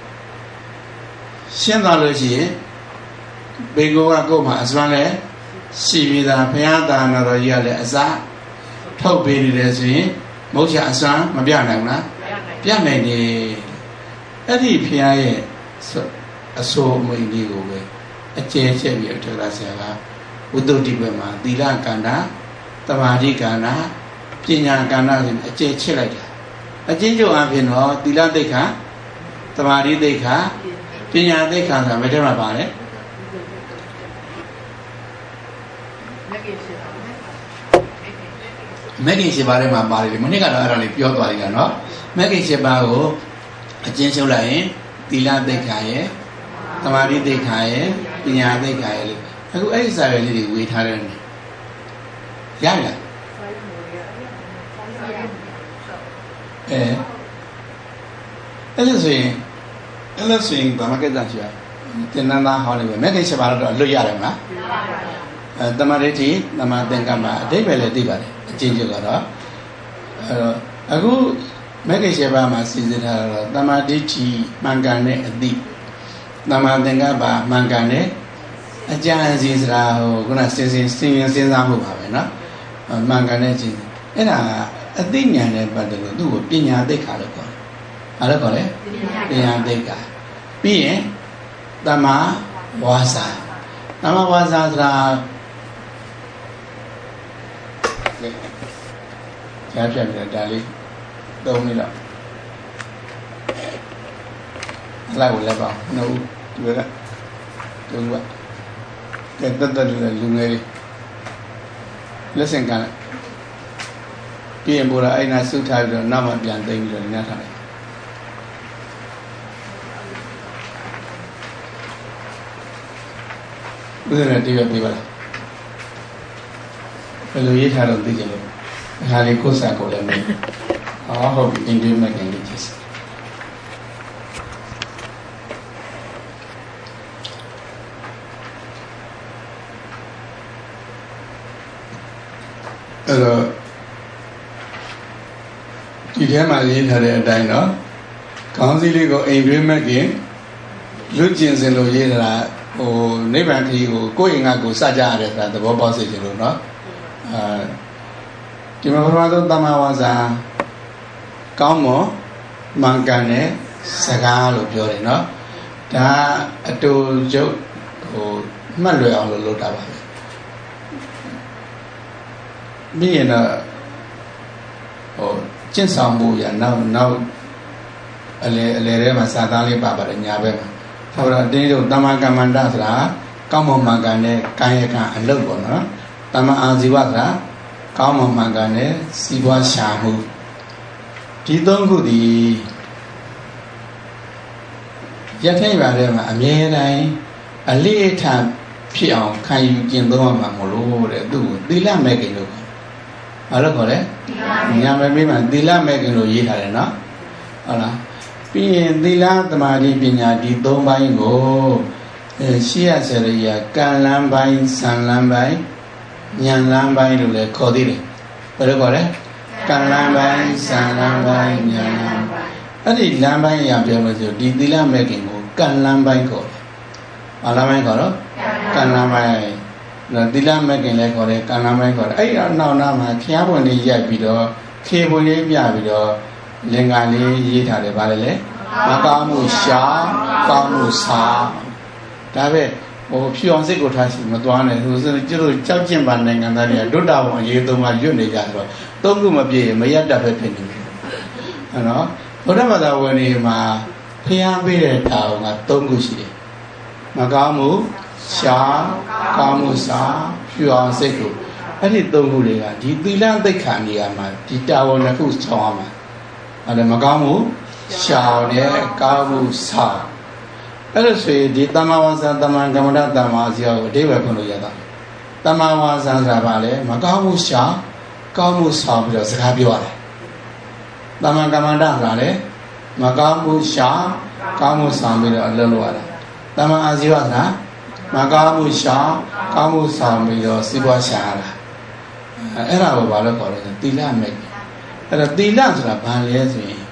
လို့ရှိရင်ဘေကောကကိုယ်မှာအစွမ်းလဲရှိပြီးသားဘုရားသာနာတော်ကြီးကလည်းအစထုတ်ပေးနေတယ်ဆိုရင်မုတ်ချအစွမ်းမပြနိုင်ဘူးလားပြနိုင်တယ်အဲ့ဒီဘုရားရဲ့အဆိုအမိန့်လေးကိုပဲအကျယ်ချက်ပြီးထောက်တာဆရာကဝိသုဒ္ဓိဘက်မှာသီလကန္တာသမာဓိကန္တာပညာကန္တာဆိုအကျယ်ချက်လိုက်တာအချင်းချုပ်အဖြစ်တော့သီလသိက္ခာသမာဓိသိက္ခာပညာသိက္ခာဆိုတာဘယ်ထဲမှာပါလဲမဂ္ဂင်7ပါးထဲမှာပါတယ်မနေ့ကတော့အဲ့ဒါလေးပြောသွားလိုက်တာနော်မဂ္ဂင်7ပါးကိုအကျဉ်းချုပ်လိုက်ရင်သီလသိက္ခာရဲ့သမာဓိသိက္ခာရဲ့ပညာသိက္ခာရဲ့လေအခုအဲ့ဒီစာရွက်လေးတွေဝေထားတယ်ရလားအဲ့လိုဆိုရင်ဘာမှကိစ္စရှိရတင်နန်းသားဟောနေပဲမဂ္ဂင်7ပါးတော့လွတ်ရတယ်မလားတမာဒိဋ္ဌိတမာသင်္ကပ္ပအဓိပ္ပာယ်လည်းသိပါတယ်အကျဉ်းချုပ်ကတော့အဲ့တော့အခုမဂ္ဂင်7ပါးမှာစီစဉ်ထားတော့တမာဒိဋ္ဌိမှန်ကန်တဲ့အသိတမာသင်္ကပ္ပမှန်ကန်တဲ့အကြံစီစရာဟိုခုနစဉ်းစားမှုပါပဲเนาะမှန်ကန်တဲ့ခြင်းအဲ့ဒါအသိဉာဏ်နဲ့ပတ်သက်လို့သူ့ကိုပညာသိက္ခာလို့ခေါ်တယ်။ဘာလို့ခေါ်လဲ။ပညာသိက္ခာပြီးရင်တမာဝါစာဆိုတာကြားပြပြဒါလေးသုံးနေတော့လိုက်ကိုလက်ပါနှုတ်တွေ့လားသုံးပါကဲတက်လူငယ်လေးလက်ဆင့်ကန်ပြီးရင်ဘုရားအဲ့နာစုထားပြီးတော့နောက်မှပြန်သိမ်းပြီးတော့ညှထားလိုက်ဘုရားနဲ့တည့်ရပြပါလားဘယ်လိုရေးထားလို့သိကြလို့အခါလေးကိုယ်စာကိုလည်းမင်းဟုတ်ပြီအင်္ဂလိပ်နဲ့အင်္ဂလိပ်ကြီးဒီထဲမှာရေးထားတဲ့အတိုင်းတော့ခေါင်းစည်းလေးကိုအိမ်တွင်းမဲ့ခင်လူကျင်စင်လို့ရေးထားတာဟိုနိဗ္ဗာန်ခရီးကိုကိုယ့်ရင်ကကိုစကြရတယ်ဆိုတာသဘောပေါက်စေချင်လို့နော်ဒီမှာပထမဆုံးတမ္မာဝါစာကောင်းမွန်မှန်ကန်တဲ့စကားလို့ပြောတယ်နော်ဒါအတူရုပ်ဟိုမှတ်လွယ်အောင်လို့လုပ်တာပါပဲပြီးရင်တော့ဟိုကျင့်ဆောင်မှုရနောက်အလေထဲမှာစာသားလေးပါပါတယ်ညာဘက်မှာဆိုတော့အတင်းတို့တမ္မာကမ္မန္တဆိုတာကောင်းမွန်မှန်ကန်တဲ့ကာယကံအလုပ်ပေါ့နော်တမ္မာအာဇီဝဆိုတာကောင်းမွန်မှန်ကန်တဲ့စီးပွားရှာမှုဒီသုံးခုဒီရထိုင်ပါထဲမှာအမြဲတမ်းအလေးအထားဖြစ်အောင်ခံယူကျင့်သုံးရမှာမလို့တဲ့သူ့ကိုသီလမဲ့ခင်လို့ဘာလို့ခေါ်လဲညာမပေးမှသီလမဲ့ခင်လို့ရေးထားတယ်နော်ဟုတ်လားပြီးရင်သီလသမာဓိပညာဒီ၃ပိုင်းကိုရှိရစရိယကံလန်းပိုင်းစံလန်းပိုင်းဉာဏ်လန်းပိုင်းလို့လည်းခေါ်သေးတယ်ဘယ်လိုခေါ်လဲကံလန်းပိုင်းစံလန်းပိုင်းဉာဏ်လန်းပိုင်းအဲ့ဒီလမ်းပိုင်းအရာပြောလို့ဆိုဒီသီလမဲ့ခင်ကိုကံလန်းပိုင်းခေါ်တယ်ဘာလမ်းပိုင်းခေါ်တော့ကံလန်းပိုင်းသီလမဲ့ခင်လည်းခေါ်တယ်ကံလန်းပိုင်းခေါ်တယ်အဲ့ဒါနောက်နာမှာခရပွန်လေးရိုက်ပြီးတော့ခေပွန်လေးပြပြီးတော့လင်္ကာလေးရေးထားတယ်ဗါလေမကောင်းမှုရှာကောင်းမှုစားဒါပဲဟိုဖြူအောင်စိတ်ကိုထားရှိမသွားနဲ့ဆိုကျတို့ကြောက်ကျင်ပါနိုင်ငံသားတွေကဒုတာဝန်အရေးသုံးပါရွတ်နေကြဆိုတော့သုံးခုမပြည့်မရတတ်ပဲဖြစ်နေတယ်ဟုတ်နော်ဘုရားဘာသာဝင်တွေမှာဖျားပေးတဲ့တာဝန်က၃ခုရှိတယ်မကောင်းမှုရှာကောင်းမှုစားဖြူအောင်စိတ်ကိုအဲ့ဒီ၃ခုတွေကဒီသီလသိက္ခာနေရာမှာဒီတာဝန်တစ်ခုဆောင်ရမှာအဲ့ဒါမကောင်းမှုရှာနဲ့ကောင်းမှုစားအဲ့လိုဆိုရင်ဒီတမ္မာဝါစာတမ္မာကမ္မန္တတမ္မာဇီဝကိုအဓိပ္ပာယ်ဖွင့်လို့ရတာတမ္မာဝါစာဆိုတာဘာလဲမကောင်းမှုရှာကောင်းမှုဆောင်ပြီးတော့စကားပြောရတယ်တမ္မာကမ္မန္တဆိုတာလေမကောင်းမှုရှာကောင်းမှုဆောင်ပြီးတော့အလုပ်လုပ်ရတာတမ္မာအာဇီဝဆိုတာမကောင်းမှုရှာကောင်းမှုဆောင်ပြီးတော့စီးပွားရှာရတာအဲ့ဒါကိုဘာလို့ခေါ်လဲဆိုသီလမဲ့အဲ့တော့သီလဆိုတာဘာလဲဆိုရင်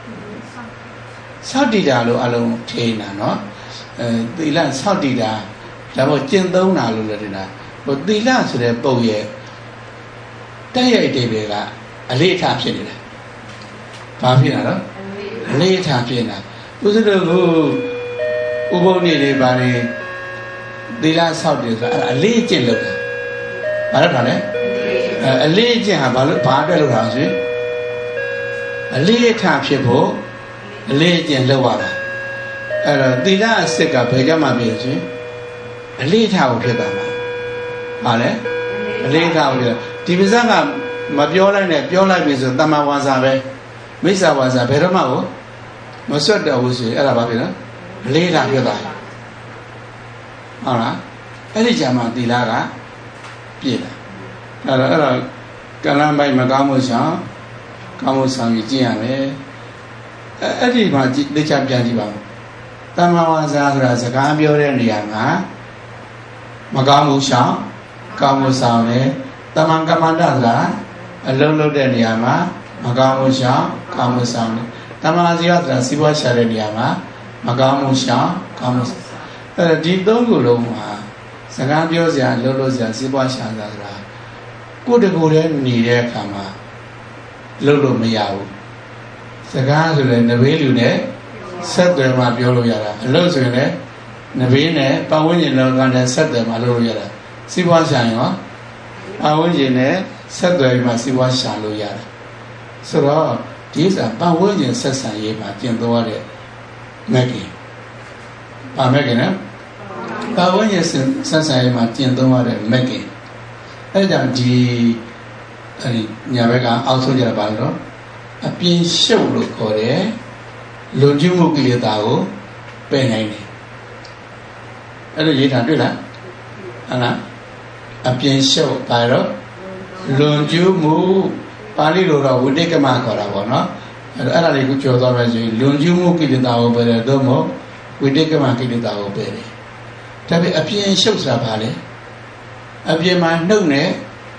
ဆောက်တည်တာလို့အလုံးထိန်းတာနော်သီလဆောက်တည်တာဒါပေါ့ကျင့်သုံးတာလို့လည်းတင်တာဟိုသီလဆိုတဲ့ပုံရဲ့တက်ရိုက်တဲ့တွေကအလေးထားဖြစ်နေတာဘာဖြစ်တာတော့အလေးထားဖြစ်နေတာဥစ္စတို့ကိုဥပုံနေတွေဘာတွေသီလဆောက်တယ်ဆိုတာအလေးကျင့်လုပ်တာဘာလို့ထားလဲအလေးကျင့်ဟာဘာလို့ဘာအတွက်လုပ်တာဆိုရင်အလေးထားဖြစ်ဖို့အလေးကျင့်လုပ်ရတာအဲ့တော့သီလအစစ်ကဘယ်ကြမှာပြည့်ဆိုရင်အလေးထားဖို့ဖြစ်တာမှာဟာလေအလေးထားဖို့ဒီပါဇက်ကမပြောလိုက်နဲ့ပြောလိုက်ပြီဆိုတမ္မာဝါစာပဲမိစ္ဆာဝါစာဘယ်တော့မှမဆွတ်တော့ဘူးဆိုရင်အဲ့ဒါဘာဖြစ်လဲအလေးထားဖြစ်တာဟုတ်လားအဲ့ဒီကြမှာသီလကပြည့်တာအဲ့တော့ကလမ်းပိုင်းမကောင်းမှုဆောင်ကောင်းမှုဆောင်ကြီးကျင့်ရမယ်အဲ့ဒီမှာသိချပြန်ကြည့်ပါဦးတမ္မာဝါစာဆိုတာစကားပြောတဲ့နေရာမှာမကောင်းမှုဆောင်ကောင်းမှုဆောင်တယ်တမ္မာကမ္မန္တဆိုတာအလုံးလုံးတဲ့နေရာမှာမကောင်းမှုဆောင်ကောင်းမှုဆောင်တယ်တမ္မာဇီဝဆိုတာစီးပွားရှာတဲ့နေရာမှာမကောင်းမှုဆောင်ကောင်းမှုအဲ့ဒီ၃ခုလုံးမှာစကားပြောစရာလုံးလုံးစရာစီးပွားရှာတာဆိုတာကိုယ်တကူတည်းနေတဲ့အခါမှာလုံးလို့မရဘူးစကားဆိုရင်နဘေးလူနဲ့ဆက်သွယ်မှပြောလို့ရတာအလုပ်ဆိုရင်လည်းနဘေးနဲ့ပတ်ဝန်းကျင်လောကနဲ့ဆက်သွယ်မှလုပ်လို့ရတာစီးပွားရှာရင်ရောပတ်ဝန်းကျင်နဲ့ဆက်သွယ်မှစီးပွားရှာလို့ရတာဆိုတော့ဒီစားပတ်ဝန်းကျင်ဆက်ဆံရေးမှာကျင့်သုံးရတဲ့မက်ကင်ပါမက်ကင်နော်ပတ်ဝန်းကျင်ဆက်ဆံရေးမှာကျင့်သုံးရတဲ့မက်ကင်အဲကြောင့်ဒီညာဘက်ကအောက်ဆုံးကြတာပါလို့အပြင်းရှုပ်လို့ခေါ်တယ်လွန်ကျူးမှုကိလေသာကိုပယ်နိုင်တယ်အဲ့လိုရေးထားတွေ့လားဟုတ်လားအပြင်းရှုပ်ပါတော့လွန်ကျူးမှုပါဠိလိုတော့ဝိတိကမခေါ်တာပေါ့နော်အဲ့ဒါလေးကိုကြော်သွားမယ်ဆိုရင်လွန်ကျူးမှုကိလေသာကိုပယ်တယ်သို့မဟုတ်ဝိတိကမကိလေသာကိုပယ်တယ်ဒါပေမဲ့အပြင်းရှုပ်ဆိုတာဘာလဲအပြင်းမှာနှုတ်နဲ့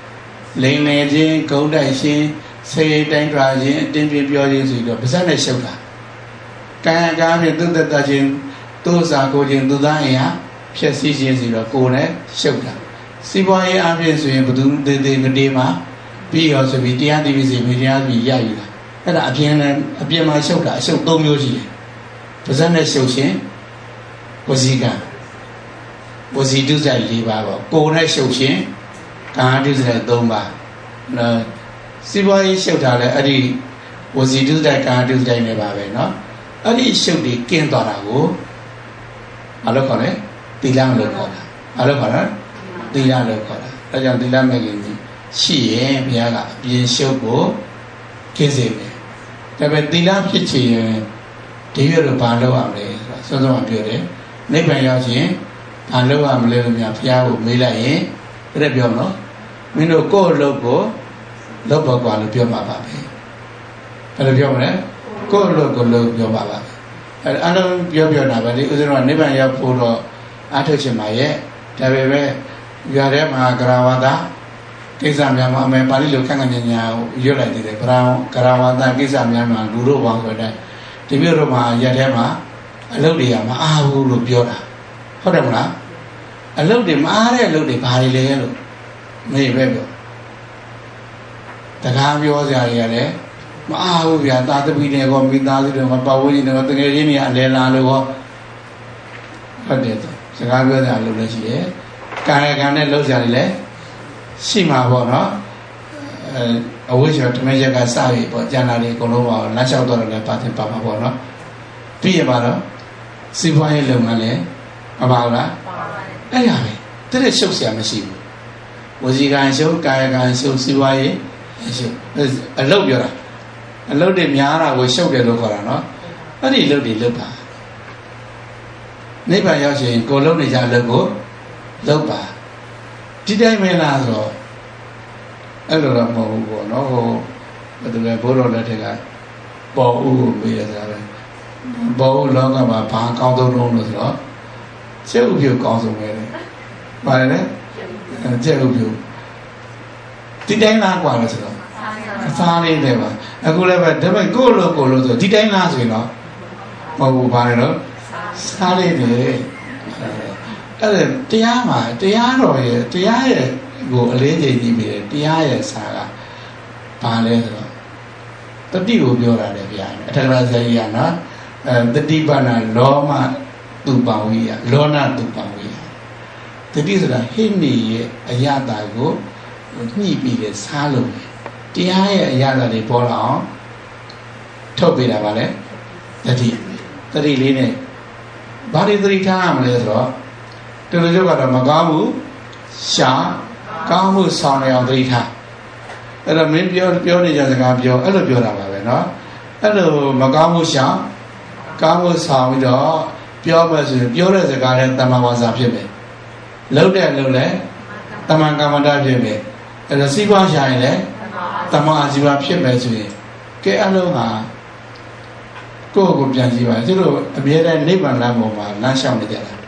လိန်လေချင်းဂုံတိုက်ချင်းစေတိုင်းတွာချင်းအတင်းပြပြောချင်းဆိုတော့ပါဇက်နဲ့ရှုပ်တာကာယကာဖြင့်သူတတချင်းသူစာကိုချင်းသူသားအရာဖြည့်စည်းခြင်းဆိုတော့ကိုယ်နဲ့ရှုပ်တာစီးပွားရေးအဖြစ်ဆိုရင်ဘသူသေးသေးမတေးမှာပြီးရောဆိုပြီးတရားသိပြီစီပြီးတရားပြီးရယူတာအဲ့ဒါအပြင်မှာရှုပ်တာအရှုပ်၃မျိုးရှိတယ်ပါဇက်နဲ့ရှုပ်ခြင်းဝစီကံဝစီတုဇ္ဇ၄ပါးပေါ့ကိုယ်နဲ့ရှုပ်ခြင်းကာယတုဇ္ဇ၃ပါးစီးပွားရေးရှုပ်တာလည်းအဲ့ဒီဝစီတုဇ္ဇကာယတုဇ္ဇနဲ့ပါပဲเนาะအဲ့ဒီရှုပ်တွေကင်းသွားတာကိုဘာလို့ခေါ်လဲသီလလို့ခေါ်တာဘာလို့ခေါ်လဲသီလလို့ခေါ်တာအဲကြောင့်သီလမဲ့ခင်ရှိရင်ဘုရားကအပြင်ရှုပ်ကိုကင်းစေတယ်ဒါပေမဲ့သီလဖြစ်ချင်ရင်ဒီရတော့ဘာလုပ်ရမလဲဆိုတော့စောစောကပြောတယ်နိဗ္ဗာန်ရောက်ရင်ဘာလုပ်ရမလဲလို့များဘုရားကိုမေးလိုက်ရင်အဲ့ဒါပြောမလို့မင်းတို့ကိုယ့်လုပ်ကိုလုပ်ပါကွာလို့ပြောမှာပါပဲအဲ့လိုပြောမလဲကိုယ့်လုပ်ကိုလုပ်ပြောပါပါအဲ့အလုံးပြောတာပဲဒီဥစ္စာကနိဗ္ဗာန်ရောက်ဖို့တော့အားထုတ်ချင်ပါရဲ့ဒါပေမဲ့ရွာထဲမှာကရဝတာကိစ္စများမှာအမေပါဠိလိုခန့်ခန့်ညာညာရွတ်လိုက်သေးတယ်ကရဝတာကိစ္စများမှာလူတို့ပေါင်းဆိုတဲ့ဒီမျိုးတော့မှာရက်ထဲမှာအလုပ်တွေကမအားဘူးလို့ပြောတာဟုတ်တယ်မလားအလုပ်တွေမအားတဲ့အလုပ်တွေဘာတွေလဲလို့မေးပဲပြောတကားပြောစရာတွေကလည်းမအားဘူးဗျာသာသမီတွေကောမိသားစုတွေကောပတ်ဝန်းကျင်တွေကောတကယ်ချင်းတွေအလဲလာလို့ကောဟုတ်တယ်စကားပြောစရာလုပ်လို့ရှိတယ်ကာယကံနဲ့လုပ်စရာတွေလည်းရှိမှာပေါ့နော်အဝိဇ္ဇာဓမ္မရက်ကစပြီပေါ့ကျန်တာတွေအကုန်လုံးပါလမ်းလျှောက်တော့လည်းပါတင်ပါမှာပေါ့နော်ပြီးရပါတော့စီးပွားရေးလုပ်ငန်းလည်းမပါဘူးလားအဲ့ရပဲတဲ့ရှုပ်စရာမရှိဘူးဝစီကံရှုပ်ကာယကံရှုပ်စီးပွားရေးရှုပ်အလုပ်ပြောတာအလုပ်တွေများတာကိုရှုပ်တယ်လို့ခေါ်တာနော်အဲ့ဒီလုပ်တွေလုပ်ပါနိဗ္ဗာန်ရောက်ရင်ကိုယ်လုပ်နေကြလုပ်ကိုလုပ်ပါဒီတိုင်းမလားဆိုတော့အဲ့လိုတော့မဟုတ်ဘူးပေါ့နော်ဟိုဘယ်သူလဲဘိုးတော်လက်ထက်ကပေါ်ဦးကိုမေးရတာပဲပေါ်ဦးလောကမှာဘာကောင်းဆုံးလို့ဆိုတော့ကျက်ဥပြုကောင်းဆုံးပဲလေပါတယ်လေကျက်ဥပြုဒီတိုင်းလားกว่าလို့ဆိုတော့အစားလေးတယ်ပါအခုလည်းပဲဒါပေမဲ့ကိုယ့်လို့ဆိုဒီတိုင်းလားဆိုရင်တော့မဟုတ်ဘူးပါတယ်တော့စားလေးတယ်အဲ့ဒါတရားမှာတရားတော်ရဲ့တရားရဲ့ကိုအလေးချိန်ကြည့်ပြီးတယ်တရားရဲ့စာကဘာလဲဆိုတော့တတိကိုပြောတာလေဗျာအထက်ကရာဇကြီးကနော်တတိပဏလောမသူပံဝိယလောနသူပံဝိယတတိဆိုတာဟိနေရဲ့အယတာကိုညှိပြီးတယ်စားလို့တရားရဲ့အယတာတွေပေါ်လာအောင်ထုတ်ပေးတာပါလေတတိလေးနဲ့ဘာတွေသတိထားရမလဲဆိုတော့တူလူချုပ်ကတော့မကောင်းဘူးရှာကောင်းမှုဆောင်နေအောင်သတိထားအဲ့တော့မင်းပြောနေကြစကားပြောအဲ့လိုပြောတာပါပဲเนาะအဲ့လိုမကောင်းမှုရှာကောင်းမှုဆောင်ပြီးတော့ပြောမယ်ဆိုရင်ပြောတဲ့စကားလည်းတမန်ဝါစာဖြစ်မယ်လှုပ်တဲ့လှုပ်လဲတမန်ကမ္မန္တဖြစ်မယ်အဲ့တော့စီးပွားရှာရင်လည်းတမန်အာဇီဝဖြစ်မယ်ဆိုရင်ကဲအလုံးဟာကိုယ့်ကိုပြန်ကြည့်ပါသူတို့အမြဲတမ်းနိဗ္ဗာန်လမ်းပေါ်မှာလမ်းလျှောက်နေကြတာ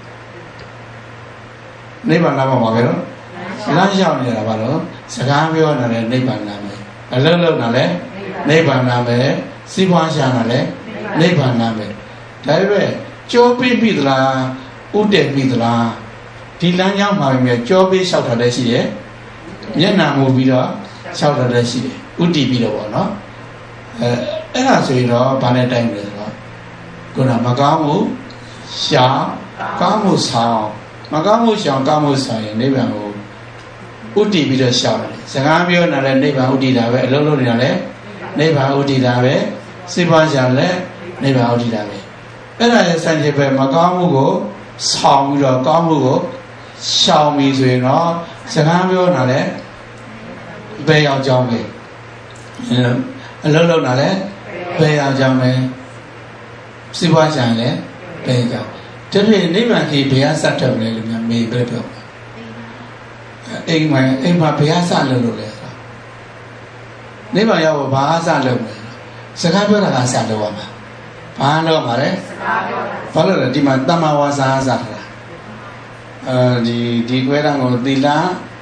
နိဗ္ဗာန်လမ်းပေါ်မှာပဲနော်လမ်းလျှောက်နေတာဘာလို့စကားပြောတာလည်းနိဗ္ဗာန်လမ်းပဲအလုံးလုံးတာလည်းနိဗ္ဗာန်လမ်းပဲစီးပွားရှာတာလည်းနိဗ္ဗာန်လမ်းပဲဒါပေမဲ့ကြောပြီးပြီသလားဥတည်ပြီသလားဒီလမ်းကြောင်းမှာပဲကြောပြီးလျှောက်တာလည်းရှိတယ်မျက်နှာမူပြီးတော့လျှောက်တာလည်းရှိတယ်ဥတည်ပြီးတော့ပေါ့နော်အဲ့ဒါဆိုရင်တော့ဘာနဲ့တိုင်းလဲဆိုတော့ခုနမကောင်းမှုရှာကောင်းမှုဆောင်မကောင်းမှုရှောင်ကောင်းမှုဆောင်ရင်နိဗ္ဗာန်ကိုဥတည်ပြီးတော့ရှောင်တယ်စကားပြောတာလည်းနိဗ္ဗာန်ဥတည်တာပဲအလုံးလုံးနေတာလည်းနိဗ္ဗာန်ဥတည်တာပဲစိတ်ပွားရှာလည်းနိဗ္ဗာန်ဥတည်တာပဲအဲ့ဒါရဲ့စံချိန်ပဲမကောင်းမှုကိုဆောင်ပြီးတော့ကောင်းမှုကိုရှောင်ပြီးဆိုရင်တော့စကားပြောတာလည်းဘယ်ရောက်ကြောင်းပဲအလုံးလုံးတာလည်းဘယ်ရောက်ကြောင်းပဲစိတ်ပွားရှာလည်းဘယ်ကြောင်းတပြည့်နိဗ္ဗာန်ကြီးဘယ်အစတက်မလဲလို့များမေးပြပြောအိမ်မှာဘယ်အစလုပ်လို့လဲဆိုနိဗ္ဗာန်ရောက်ဘာအစလုပ်လဲစကားပြောတာကအစလုပ်ရမှာဘာလုပ်မှာလဲစကားပြောတာဘာလို့လဲဒီမှာတမ္မာဝါစာအစတာဒီခွဲတန်းကိုသီလ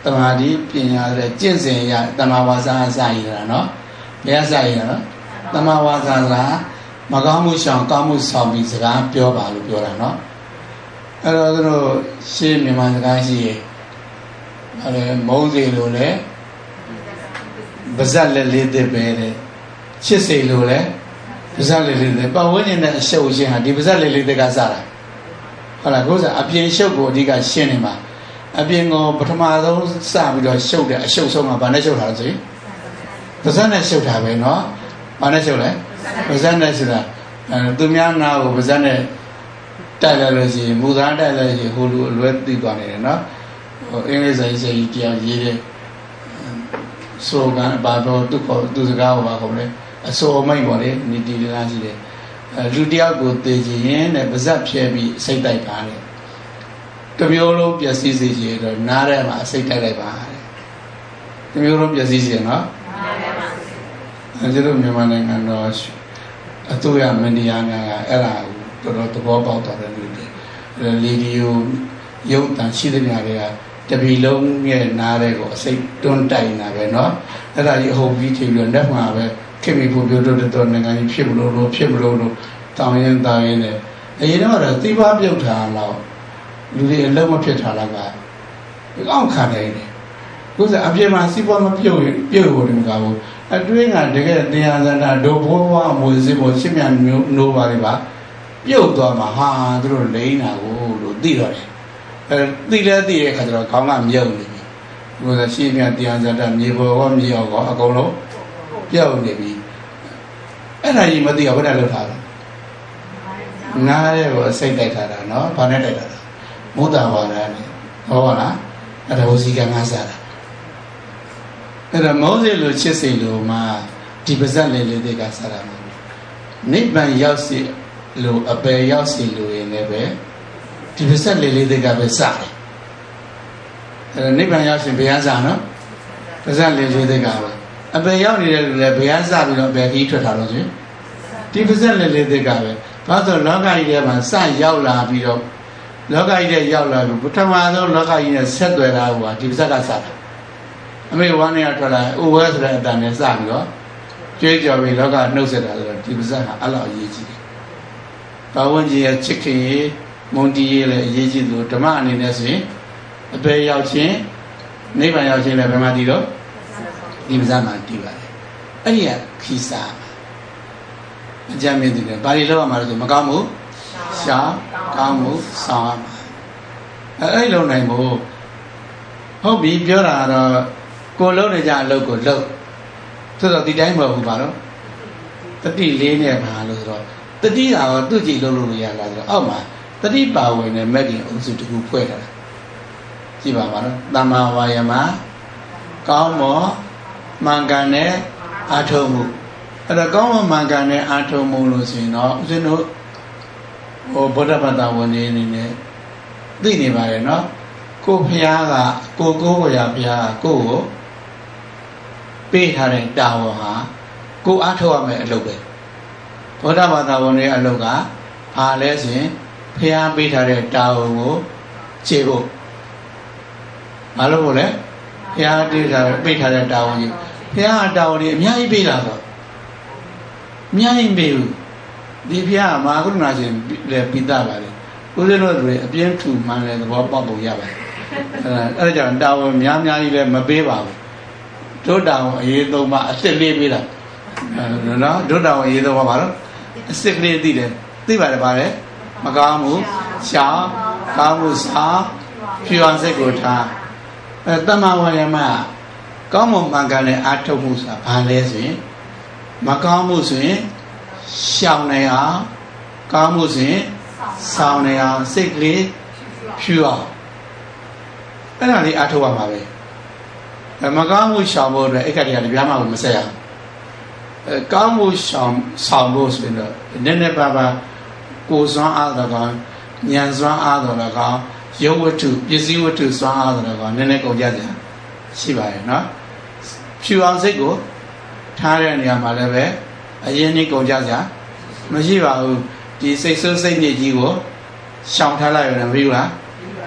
တမာတိပညာတဲ့ကျင့်စဉ်ရတမာဝါစာအစာရတာနော်ဘယ်အစာရနော်တမာဝါစာကမကောင်းမှုရှောင်ကောင်းမှုဆောင်ပြီးစကားပြောပါလို့ပြောတာနော်အဲ့တော့သူတို့ရှင်းမြန်မာစကားရှိရဲ့အဲ့မုန်းစေလို့လေပါဇက်လက်လေးသစ်ပဲတဲ့ချစ်စေလို့လေပါဇက်လက်လေးသစ်ပတ်ဝန်းကျင်နဲ့အရှုပ်ရှင်းဟာဒီပါဇက်လက်လေးသစ်ကစတာဟုတ်လားကိုယ်ကအပြင်ရှုပ်ကိုအဓိကရှင်းနေမှာအပြင်ကိုပထမဆုံးစပြီးတော့ရှုပ်တယ်အရှုပ်ဆုံးကဘာနဲ့ရှုပ်တာလဲဆိုရင်ပါဇက်နဲ့ရှုပ်တာပဲနော်ဘာနဲ့ရှုပ်လဲပါဇက်နဲ့ရှုပ်တာသူများနာကိုပါဇက်နဲ့တိုက်လိုက်လို့ရှိရင်မူသားတိုက်လိုက်ရင်ဟိုလူအလွဲသိသွားနေတယ်နော်ဟိုအင်္ဂလိပ်စာရေးတရားရေးတယ်ဆိုကဘာတော့သူစကားကိုပါခေါ်လဲအစိုးအမိတ်ပေါ့လေနီတီလားရှိတယ်လူတယောက်ကိုသိချင်ရင်တဲ့ပါဇက်ဖြဲပြီးစိတ်တိုက်ပါလေတစ်မျိုးလုံးပျက်စီးစေချင်တော့နားထဲမှာစိတ်တိုက်လိုက်ပါတဲ့တစ်မျိုးလုံးပျက်စီးစေနော်နားထဲမှာအဲဒီလိုမြန်မာနိုင်ငံတော့အတူရမန်ဒီယာကအဲ့ဒါကိုတော်တော်သဘောပေါက်တယ်လူတွေလေဒီယိုရုပ်တန်ရှိတဲ့နေရာတွေကတပီလုံးရဲ့နားတဲ့ကိုအစိတ်တွန်းတိုင်နေတာပဲเนาะအဲ့ဒါကြီးအဟုတ်ပြီးထည့်ပြီးတော့လက်မှာပဲခင်မီဖို့ပြောတော့နိုင်ငံကြီးဖြစ်မလို့တောင်းရင်နဲ့အရင်တော့သီးပွားပြုတ်ထားတော့လူတွေအလုံးမဖြစ်ထားတော့ကအောင့်ခံနေတယ်ကိုယ်ကအပြင်မှာစီးပွားမပြုတ်ဖို့တမကဘူးအတွင်းကတကယ်တရားစန္ဒဒုဘိုးဘွားမွေစီပေါ်ရှင်းမြန်မျိုးပါလေပါပြုတ်သွားမှာဟာသူတို့လိမ့်တာကိုလို့သိတော့တယ်သိတဲ့အခါကျတော့ခေါင်းကမြုပ်နေပြီကိုယ်ကရှင်းမြန်တရားစန္ဒမြေပေါ်ရောမြေအောက်ရောအကုန်လုံးပြုတ်နေပြီအဲ့ဒါကြီးမသိအောင်ဘယ်နဲ့လုပ်ထားလဲနားရဲကိုစိတ်တိုက်ထားတာနော်ဘာနဲ့တိုက်တာလဲမုဒ္ဒဝါဒနဲ့ဟောပါလားအဲ့ဒါဝစီကငါစားတာအဲ့ဒါမောစေလို့ချစ်စိတ်လို့မှဒီပါဇက်လေးလေးတွေကစားတာမဟုတ်ဘူးနိဗ္ဗာန်ရောက်စီလို့အပယ်ရောက်စီလို့ရင်လည်းပဲဒီပါဇက်လေးလေးတွေကပဲစားတယ်အဲ့ဒါနိဗ္ဗာန်ရောက်ရှင်ဘုရားစားနော်ပါဇက်လေးလေးတွေကပဲအပယ်ရောက်နေတဲ့လူလည်းဘုရားစားပြီးတော့အပယ်ကြီးထွက်တာလို့ဆိုရင်ဒီပါဇက်လေးလေးတွေကပဲဘာလို့လောကကြီးထဲမှာစရောက်လာပြီးတော့လောကကြီးထဲရောက်လာပြီးပထမဆုံးလောကကြီးနဲ့ဆက်သွယ်တာကဒီပါဇက်ကစားတာအမေဝါနေရထွက်လာအိုဝဲဆိုတဲ့အတန်နဲ့စပြီးတော့ကြွေးကြော်ပြီးလောကနှုတ်ဆက်တာဆိုတော့ဒီပါဇက်ဟာအဲ့လောက်အရေးကြီးတယ်။ဘာဝင်ကြီးရဲ့ချစ်ခင်ရေးမုန်တီးရေးလည်းအရေးကြီးလို့ဓမ္မအနေနဲ့ဆိုရင်အပေရောက်ခြင်းနိဗ္ဗာန်ရောက်ခြင်းလည်းဘယ်မှာတည်တော့ဒီပါဇက်မှာတည်ပါတယ်။အဲ့ဒီကခီစာအကြမ်းမြင့်တယ်။ဘာတွေလောက်ရမှာလဲဆိုမကောင်းဘူးရှားကောင်းမှုဆောင်ရမှာအဲ့လိုနိုင်မို့ဟုတ်ပြီပြောတာတော့ကိုလုံးနေကြအလုပ်ကိုလုပ်ဆိုတော့ဒီတိုင်းမဟုတ်ဘူးပါတော့တတိလေးနဲ့ပါလို့ဆိုတော့တတိကတော့သူ့ကြည့်လို့ရလာဆိုတော့အောက်မှာတတိပါဝင်တဲ့မက်ကင်အုပ်စုတခုဖွဲ့ထားတာကြည့်ပါပါတော့တမ္မာဝါယမကောင်းမောမှန်ကန်တဲ့အာထုံမှုအဲ့တော့ကောင်းမောမှန်ကန်တဲ့အာထုံမှုလို့ဆိုရင်တော့ဦးဇင်းတို့ဟိုဗုဒ္ဓဘာသာဝင်နေနဲ့သိနေပါတယ်နော်ကိုဖျားကကိုဘုရားဖျားကကိုကိုပေးထားတဲ့တာဝန်ဟာကိုအားထုတ်ရမယ်အလုပ်ပဲဗုဒ္ဓဘာသာဝင်ရဲ့အလုပ်ကအားလဲဆိုရင်ဖျားပေးထားတဲ့တာဝန်ကိုခြေဖို့မလုပ်ဘူးလေဖျားပေးထားတဲ့တာဝန်ကြီးဖျားတာဝန်ကြီးအများကြီးပေးတာဆိုအများကြီးပေးဘူးဒီဖျားမဟာကရုဏာရှင်လည်းပြီးသားပါလေဦးဇင်းတို့တွေအပြင်းထူမှန်းတဲ့သဘောပေါက်ပုံရပါတယ်အဲ့ဒါကြောင့်တာဝန်များကြီးလည်းမပေးပါဘူးတို့တာဝန်အရေးသုံးပါအစ်စ်လေးပေးတာနော်တို့တာဝန်အရေးသုံးပါပါတော့အစ်စ်ကလေးသိတယ်သိပါတယ်ပါလေမကောင်းဘူးရှားကောင်းမှုစားဖြူအောင်စိတ်ကိုထားတမ္မာဝါယမကောင်းမှုမှန်ကန်တဲ့အာထုတ်မှုဆိုတာဘာလဲဆိုရင်မကောင်းမှုဆိုရင်ရှောင်နေအောင်ကောင်းမှုဆိုရင်ဆောင်းနေအောင်စိတ်ကလေးဖြူအောင်အဲ့ဒါလေးအားထုတ်ရမှာပဲမကောင်းမှုရှောင်ဖို့အတွက်အိတ်ကတည်းကပြားမှမဆက်ရအောင်ကောင်းမှုဆောင်ဖို့ဆိုရင်တော့နည်းနည်းပါးပါးကိုယ်စွမ်းအားတော်ကောင်ဉာဏ်စွမ်းအားတော်ကောင်ရုပ်ဝတ္ထုပစ္စည်းဝတ္ထုစွမ်းအားတော်ကောင်နည်းနည်းကုန်ကြကြရှိပါရဲ့နော်ဖြူအောင်စိတ်ကိုထားတဲ့နေရာမှာလည်းပဲအရင်နေ့ကုန်ကြကြမရှိပါဘူးဒီစိတ်ဆိုးစိတ်ညစ်ကြီးကိုရှောင်ထားလိုက်ရတယ်မပြီးဘူးလား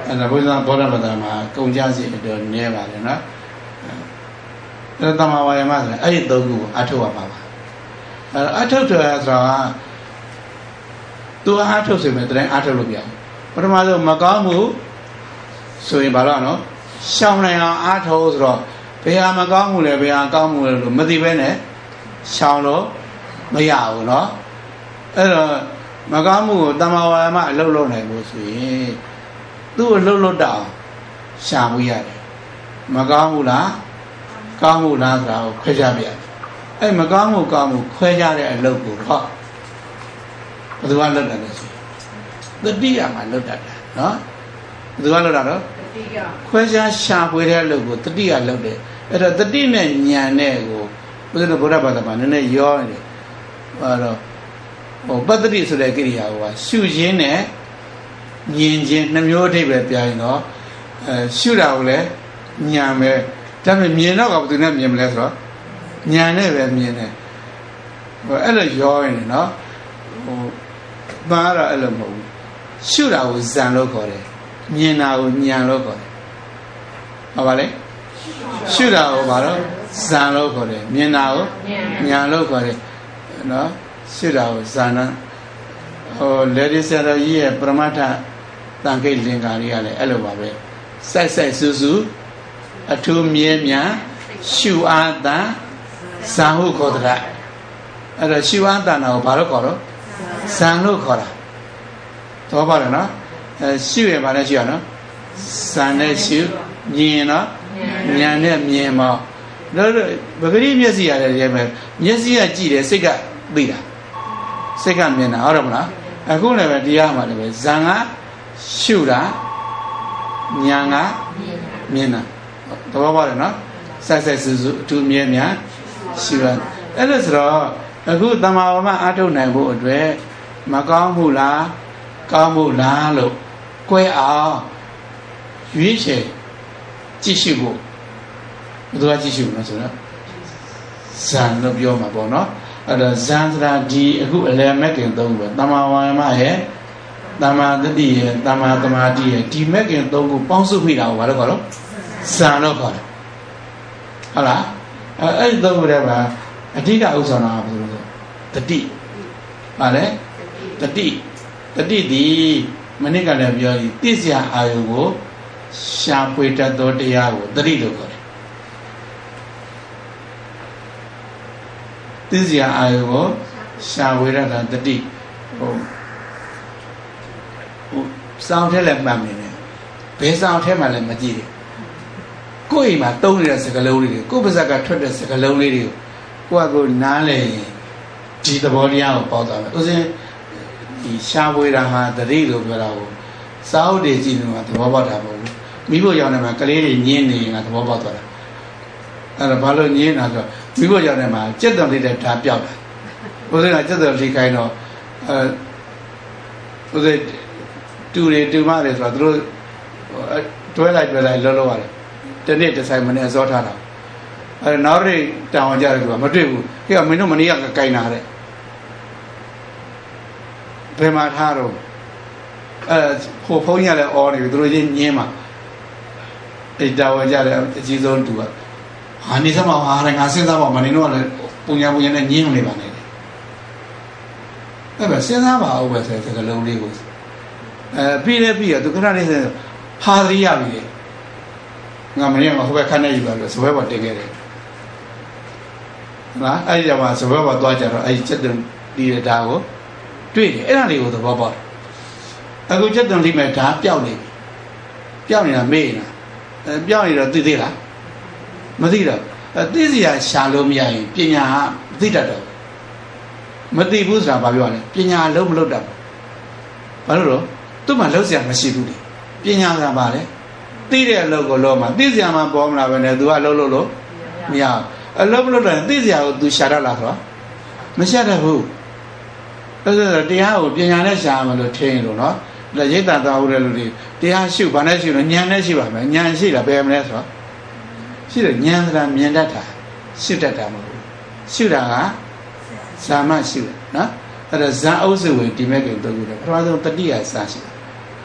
အဲ့ဒါဘုရားဘောဓဘာသာမှာကုန်ကြစီတော့နည်းပါတယ်နော်အဲ့ဒါတမဝါယမဆိုအဲ့ဒီသုံးခုကိုအထုတ်ရမှာပါအဲ့အထုတ်တယ်ဆိုတာသူအထုတ်ဆိုရင်တိုင်းအထုတ်လို့ပြအောင်ပထမဆုံးမကောင်းမှုဆိုရင်ဘာလို့နော်ရှောင်နိုင်အောင်အထုတ်ဆိုတော့ဘယ်ဟာမကောင်းမှုလဲဘယ်ဟာကောင်းမှုလဲလို့မသိဘဲနဲ့ရှောင်လို့မရဘူးเนาะအဲ့တော့မကောင်းမှုကိုတမဝါယမအလုပ်လုပ်နိုင်ဖို့ဆိုရင်သူ့ကိုလှုပ်လှုပ်တောင်ရှာမှုရတယ်မကောင်းဘူးလားကောင်းမှုလားဆိုတာကိုခွဲခြားပြရတယ်အဲ့မကောင်းမှုကောင်းမှုခွဲခြားတဲ့အလုပ်ကိုတော့ဘယ်သူကလုပ်တယ်လဲဆိုတတိယမှာလုပ်တတ်တယ်เนาะဘယ်သူကလုပ်တာတော့တတိယခွဲခြားရှာဖွေတဲ့အလုပ်ကိုတတိယလုပ်တယ်အဲ့တော့တတိနဲ့ဉာဏ်နဲ့ကိုဘုရားဗုဒ္ဓဘာသာမှာနည်းနည်းရောနေတယ်အဲ့တော့ပတ္တိဆိုတဲ့ကိရိယာကရှုရင်းနဲ့မြင်ခြင်းနှမျိုးအဓိပ္ပာယ်ပြရင်တော့ရှုတာကိုလည်းဉာဏ်ပဲဒါပေမဲ့မြင်တော့ကဘယ်သူနဲ့မြင်မလဲဆိုတော့ဉာဏ်နဲ့ပဲမြင်တယ်အဲ့လိုရောနေတယ်နော်ဘာတော့အဲ့လိုမဟုတ်ဘူးရှုတာကိုဇံလို့ခေါ်တယ်မြင်တာကိုဉာဏ်လို့ခေါ်တယ်ဟုတ်ပါလေရှုတာကိုဘာလို့ဇံလို့ခေါ်တယ်မြင်တာကိုဉာဏ်လို့ခေါ်တယ်နော်ရှုတာကိုဇာနာလေဒီဆရာကြီးရဲ့ပရမတ္ထတန်ခိတ်လင်္ကာလေးကလည်းအဲ့လိုပါပဲစိုက်စိုက်စူးစူးအထူးမြဲမြံရှုအားတန်ဇံဟုခေါ်တဲ့အဲ့တော့ရှုအားတန်တာကိုဘာလို့ခေါ်တော့ဇံလို့ခေါ်တာတော့ပါလားနော်ရှုရပါလဲရှုရနော်ဇံနဲ့ရှုမြင်နော်ဉာဏ်နဲ့မြင်မောတော့ပဂရိမျက်စိရတယ်ရဲမယ်မျက်စိကကြည့်တယ်စိတ်ကသိတာစိတ်ကမြင်တာဟုတ်တယ်မလားအခုလည်းပဲတရားမှာလည်းပဲဇံကရှုတာဉာဏ်ကမြင်တာသဘောပေါက်တယ်နော်ဆက်ဆက်စူးစူးအထူးမြဲမြံရှုရအဲ့ဒါဆိုတော့အခုတမာဝမအထုတ်နိုင်ဖို့အတွက်မကောင်းမှုလားကောင်းမှုလားလို့꿰အောင်ရွေးချယ်ကြည့်ရှုဖို့ဘယ်သူကကြည့်ရှုမလဲဆိုတော့ဇံလို့ပြောမှာပေါ့နော်အဲ့တော့ဇံဆိုတာဒီအခုအလယ်မဲ့ခင်သုံးပဲတမာဝါယမရဲ့တမာတတိရဲ့တမာသမာဓိရဲ့ဒီမဲ့ခင်သုံးခုပေါင်းစုမိတာကိုဘာလို့ခေါ်တော့ဇံလို့ခေါ်တယ်ဟုတ်လားအဲ့ဒီသုံးခုတည်းမှာအဓိကဥစ္စာနာဘယ်လိုလဲတတိပါလေတတိဒီမနစ်ကလည်းပြောဒီသိစရာအာယုကိုရှာဖွေတတ်သောတရားကိုတတိလို့ခေါ်တယ်သိစရာအာယုကိုရှာဖွေရတာတတိစောင်းထဲလည်းမှတ်နေတယ်ဘယ်စောင်းထဲမှလည်းမကြည့်တယ်ကိုယ့်အိမ်မှာတုံးနေတဲ့စကလုံးလေးတွေကိုယ့်ပါဇက်ကထွက်တဲ့စကလုံးလေးတွေကိုကိုနားလဲဒီသဘောတရားကိုပေါက်သွားတယ်ဥစဉ်ဒီရှားပွေတာဟာတတိလို့ပြောတာကိုစာအုပ်တွေကြည့်နေမှာသဘောပေါက်တာမဟုတ်ဘူးမိဖို့ရောက်နေမှာကလေးတွေညင်းနေရင်ကသဘောပေါက်သွားတာအဲ့ဒါဘာလို့ညင်းတာဆိုမိဖို့ရောက်နေမှာစက်တော်လေးတဲ့ဓာတ်ပြောက်တာဥစဉ်ကစက်တော်လေးခိုင်းတော့ဥစဉ်တူမတယ်ဆိုတော့သူတို့တွဲလိုက်လောရတယ်တနေ့တစ်ဆိုင်မနဲ့အစောထားတာအဲ့နောက်ရိတောင်ကြတယ်သူကမတွေ့ဘူးခေကမင်းတို့မနေ့ကကိုင်လာတဲ့ဘယ်မှာထားတော့ဟိုဖုန်းရလဲအော်နေပြီသူတို့ချင်းညင်းမှာအဲ့တောင်ကြတယ်အကြီးဆုံးသူကဟာနေစမ်းမဟာငါစဉ်းစားပါမနေတော့လည်းပုံညာနဲ့ညင်းနေပါနဲ့အဲ့ပဲစဉ်းစားပါဦးပဲဆိုတဲ့ကလုံးလေးကိုပြီးရသူခဏလေးဟာသရီရပြီငါမနေ့ကဟိုဘက်ခန်းနေယူပါလို့စပွဲပေါ်တင်ခဲ့တယ်နော်အဲ့ဒီမှာစပွဲပေါ်သွားကြတော့အဲ့ဒီချက်တုံဒီတာကိုတွေ့တယ်အဲ့ဒါလေးကိုသဘောပေါက်တယ်အခုချက်တုံလေးမဲ့ဓာတ်ပျောက်နေပြီပျောက်နေတာမေ့နေတာပျောက်နေတော့သိသေးလားမသိတော့သိစရာရှာလို့မရရင်ပညာမသိတတ်တော့မသိဘူးဆိုတာဘာပြောရလဲပညာလုံးမလုပ်တတ်ဘူးဘာလို့လဲသူ့မှာလုံးစရာမရှိဘူးလေပညာကဘာလဲသိတဲ့အလုပ်ကိုလုပ်မှာသိစရာမှပေါ်မလာပဲနဲ့ तू ကလှုပ်လို့မရဘူးအလုပ်မလုပ်တော့သိစရာကို तू ရှာတတ်လားဆိုတော့မရှာတတ်ဘူးအဲ့ဒါတရားကိုပညာနဲ့ရှာမှလို့ထင်လို့နော်လက်ရိတ်တာသွားဦးတဲ့လူတွေတရားရှုဘာနဲ့ရှုလို့ဉာဏ်နဲ့ရှုပါမယ်ဉာဏ်ရှိတာဘယ်မလဲဆိုတော့ရှိတယ်ဉာဏ်ဆိုတာမြင်တတ်တာရှုတတ်တာမဟုတ်ဘူးရှုတာကဇာမရှုတယ်နော်အဲ့ဒါဇာအုပ်စုဝင်ဒီမဲ့ကိတုတ်တယ်ပထမဆုံးတတိယစာရှိတယ်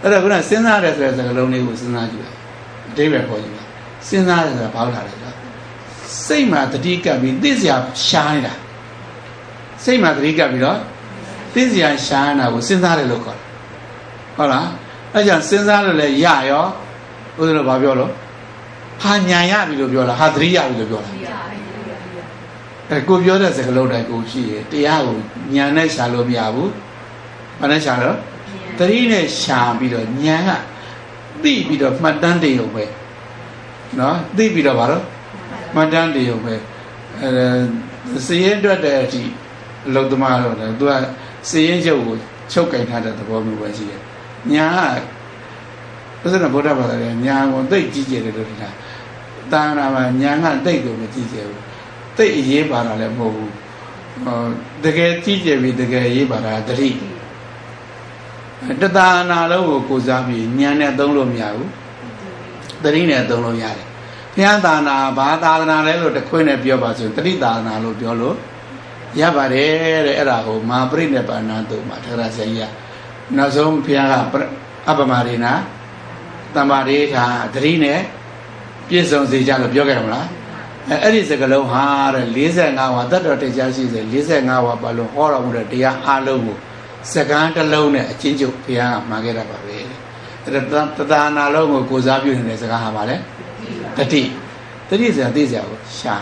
အဲ့ဒါကစဉ်းစားတယ်ဆိုတဲ့စကားလုံးလေးကိုစဉ်းစားကြည့်အတိပ္ပယ်ပေါ်ကြည့်စဉ်းစားတယ်ဆိုတာဘာလို့လာလဲဆိုစိတ်မှာတတိကပ်ပြီးသိစရာရှားနေတာစိတ်မှာတတိကပ်ပြီးတော့သိစရာရှားနေတာကိုစဉ်းစားတယ်လို့ခေါ်တယ်ဟုတ်လားအဲ့ကြောင့်စဉ်းစားလို့လည်းရရောဘုရားတို့ဘာပြောလို့ဟာညာရပြီလို့ပြောလားဟာတတိရပြီလို့ပြောလားအဲကိုပြောတဲ့စကားလုံးတိုင်းကိုရှိရတရားကိုညာနဲ့ရှာလို့မရဘူးဘာနဲ့ရှာတော့တတိနဲ့ရှာပြီးတော့ညာကသိပြီးတော့မှတ်တမ်းတည်ရုံပဲနော်သိပြီးတော့ဘာလို့မှတ်တမ်းတည်ရုံပဲစည်ရင်တွက်တဲ့အထိအလုသမားတော့သူကစည်ရင်ချုပ်ကိုချုပ်ကင်ထားတဲ့သဘောမျိုးပဲရှိတယ်ညာကဘုရားဗုဒ္ဓဘာသာရဲ့ညာကိုသိကြည့်ကြတယ်လို့ပြောတာတာနာမှာညာကသိကိုမကြည့်ကြဘူးသိအရေးပါတာလည်းမဟုတ်ဘူးတကယ်ကြည့်ကြပြီတကယ်ရေးပါတာတတိတသာနာလုံးကိုစားပြီးဉာဏ်နဲ့သုံးလို့မရဘူးတတိနဲ့သုံးလို့ရတယ်ဘုရားသာနာဘာသာနာလဲလို့တခွင်းနဲ့ပြောပါဆိုတတိသာနာလို့ပြောလို့ရပါတယ်တဲ့အဲ့ဒါကိုမာပရိနိဗ္ဗာန်တုမှာထရဆရာကြီးကနောက်ဆုံးဘုရားကအပမရိနာတမ္မာရိထာတတိနဲ့ပြည့်စုံစေကြလို့ပြောခဲ့တယ်မလားအဲ့ဒီစကလုံးဟာတဲ့45ဝါတတ်တော်တရားရှိစေ45ဝါပါလို့ဟောတော်မူတဲ့တရားအလုံးကိုစကားတစ်လုံးနဲ့အချင်းချုပ်ဘုရားကမှာခဲ့တာပါပဲအဲ့ဒါတသာနာလုံးကိုစားပြုနေတဲ့စကားဟာပါလေတတိဆိုတာသိစရာကိုရှာ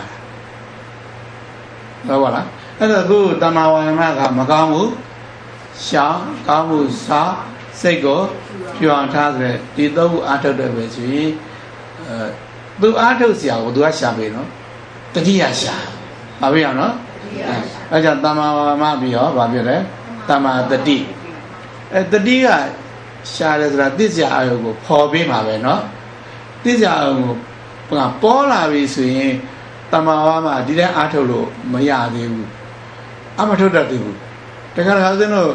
တာဟုတ်ပါလားအဲ့ဒါခုတမ္မာဝါယမကမကောင်းဘူးရှာကောင်းမှုစားစိတ်ကိုပြောင်းထားတဲ့ဒီသုံးခုအားထုတ်တယ်ပဲဆိုရင်သူအားထုတ်စရာကိုသူကရှာပေးနော်တတိယရှာပါပြီအောင်နော်အဲကြောင့်တမ္မာဝါယမပြီးတော့ဘာဖြစ်လဲတမ္မာတတိတတိကရှာတယ်ဆိုတာသိစရာအယုကိုပေါ်ပေးမှာပဲနော်သိစရာအယုကိုပေါ်လာပြီဆိုရင်တမ္မာဝါယမဒီတိုင်းအားထုတ်လို့မရသေးဘူးအမထုတ်တတ်သေးဘူးတခါတခါစင်းတို့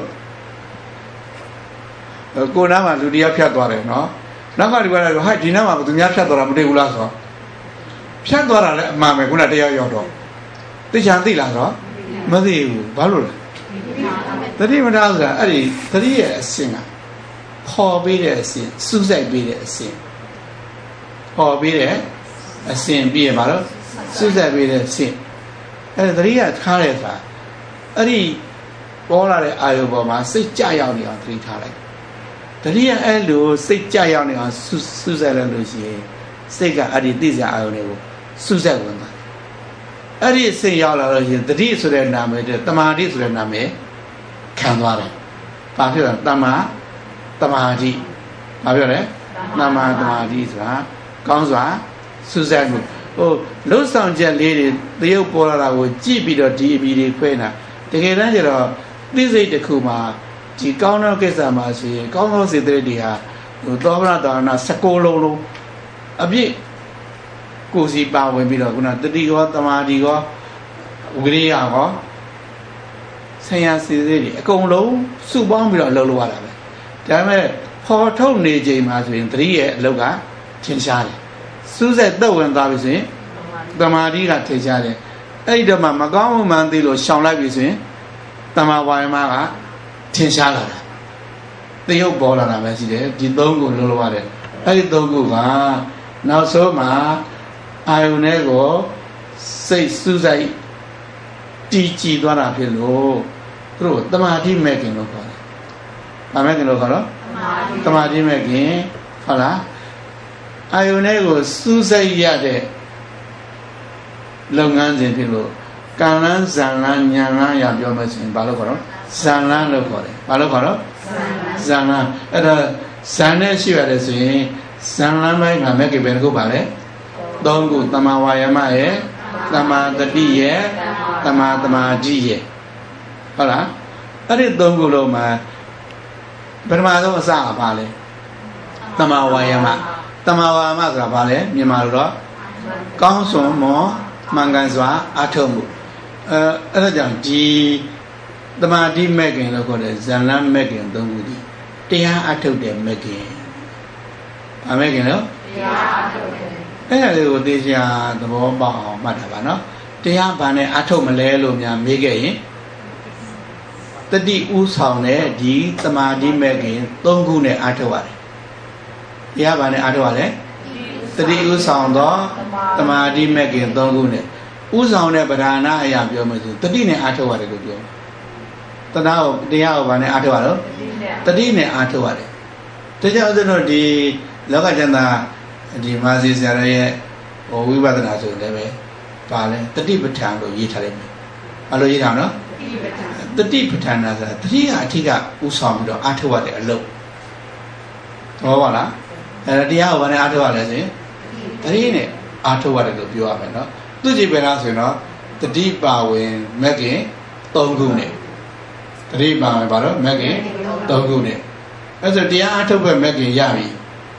ကိုနားမှာလူတရားဖြတ်သွားတယ်နော်နောက်ကဒီကတော့ဟာဒီနားမှာသူများဖြတ်သွားတာမသိဘူးလားဆိုတော့ဖြတ်သွားတာလည်းအမှန်ပဲခုနတရားရောက်တော့သိချာသိလားဆိုတော့မသိဘူးဘာလို့လဲတတိမထားဆိုတာအဲ့ဒီတတိရဲ့အစဉ်ကပေါ်ပေးတဲ့အစဉ်စူးစိုက်ပေးတဲ့အစဉ်ပေါ်ပေးတဲ့အစဉ်ပြီးရပါတော့စူးစိုက်ပေးတဲ့အစဉ်အဲ့ဒါတတိကထားတယ်ဆိုတာအဲ့ဒီပေါ်လာတဲ့အာယုပေါ်မှာစိတ်ကြရောက်နေအောင်တတိထားလိုက်တတိယအဲ့လိုစိတ်ကြရောက်နေအောင်စူးစိုက်လိုက်လို့ရှိရင်စိတ်ကအဲ့ဒီသိစရာအာယုတွေကိုစူးစိုက်ဝင်သွားအဲ့ဒီစိတ်ရောက်လာလို့ရှိရင်တတိဆိုတဲ့နာမည်တဲ့တမာတိဆိုတဲ့နာမည်ခံသွားတယ်ဘာဖြစ်လဲတမာတိဘာပြောလဲတမာတိဆိုတာကောင်းစွာစူးစိုက်မှုဟိုလှုပ်ဆောင်ချက်လေးတွေတရုပ်ပေါ်လာတာကိုကြည့်ပြီးတော့ဒီအပြီးတွေခွဲနေတာတကယ်တမ်းကျတော့သိစိတ်တစ်ခုမှာဒီကောင်းသောကိစ္စမှာဆိုရင်ကောင်းသောစေတသိက်တွေဟာဟိုသောဗရတာနာ16လုံးအပြည့်ကိုစီပါဝင်ပြီးတော့ခုနတတိရောတမာတိရောဝိရိယရောဆရာစေတသိက်တွေအကုန်လုံးစုပေါင်းပြီးတော့လှုပ်လို့ရတာပဲဒါပေမဲ့ပေါ်ထုတ်နေချိန်မှာဆိုရင်တတိရဲ့အလုပ်ကထင်ရှားတယ်စူးစိုက်သက်ဝင်သွားပြီဆိုရင်တမာတိကထင်ရှားတယ်အဲ့ဒီတော့မှမကောင်းမှန်းသိလို့ရှောင်လိုက်ပြီဆိုရင်တမာဝါယမကထင်ရှားလာတာတရုပ်ပေါ်လာတာပဲရှိတယ်ဒီသုံးခုလုံးလုံးရတယ်အဲ့ဒီသုံးခုကနောက်ဆုံးမှာအာယုန်နဲ့ကိုစိတ်စူးစိုက်တည်ကြည်သွားတာဖြစ်လို့သူတို့တမာတိမဲ့ခင်လို့ခေါ်တယ်။ဘာမဲ့ခင်လို့ခေါ်တော့တမာတိမဲ့ခင်ဟုတ်လားအာယုန်နဲ့ကိုစူးစိုက်ရတဲ့လုပ်ငန်းစဉ်ဖြစ်လို့ကံလန်းဇံလန်းညာလန်းရပြောမယ်ဆိုရင်ဘာလို့ခေါ်တော့ဇံလန်းလို့ခေါ်တယ်ဘာလို့ခေါ်တော့ဇံလန်းအဲ့ဒါဇံနဲ့ရှိရတယ်ဆိုရင်ဇံလန်းပိုင်းမှာမဲ့ကိပဲတစ်ခုပါလေသုံးခုတမဝါယမရဲ့တမတတိရဲ့တမတမာတိရဲ့ဟုတ်လားအဲ့ဒီသုံးခုလုံးမှာပထမဆုံးအစကဘာလဲတမဝါယမဆိုတာဘာလဲမြန်မာလိုတော့ကောင်းစွန်မောမှန်ကန်စွာအထုံးမှုအဲ့ဒါကြောင့်ဒီတမာတိမဲ့ခင်လို့ခေါ်တဲ့ဇန်လန်းမဲ့ခင်သုံးခုဒီတရားအထုတ်တဲ့မဲ့ခင်ဗာမဲ့ခင်လို့တရားအထုတ်တယ်အဲ့ဒါလေးကိုသိချာသဘောပေါက်အောင်မှတ်တာပါနော်တရားဘာနဲ့အထုတ်မလဲလို့များမေးခဲ့ရင်တတိဥဆောင်တဲ့ဒီတမာတိမဲ့ခင်သုံးခုနဲ့အထုတ်ရတယ်တရားဘာနဲ့အားထုတ်ရလဲတတိဥဆောင်သောတမာတိမဲ့ခင်၃ခုနဲ့ဥဆောင်တဲ့ပဓာနာအရာပြောမယ်ဆိုတတိနဲ့အားထုတ်ရတယ်လို့ပြောတရားကိုဘာနဲ့အားထုတ်ရတော့တတိနဲ့အားထုတ်ရတယ်ဒါကြောင့်ဦးဇင်းတို့ဒီလောကကျမ်းသာဒီမာစီဆရာရဲ့ဝိပဿနာဆိုလည်းပဲပါလဲတတိပဋ္ဌာန်လို့ရေးထားလိုက်မယ်ဘာလို့ရေးထားနော်တတိပဋ္ဌာန်ဆိုတာတတိကအထီးကဥဆောင်ပြီးတော့အားထုတ်ရတဲ့အလုပ်သဘောပါလားတရားကိုဘာနဲ့အားထုတ်ရလဲဆိုရင်တတိနဲ့အားထုတ်ရတယ်လို့ပြောရမယ်နော်သူကြည့်ပဲလားဆိုရင်တော့တတိပါဝင်မက်ကင်၃ခုနဲ့တတိပါဝင်ဘာလို့မက်ကင်၃ခုနဲ့အဲ့ဆိုတရားအားထုတ်ပဲမက်ကင်ရပြီ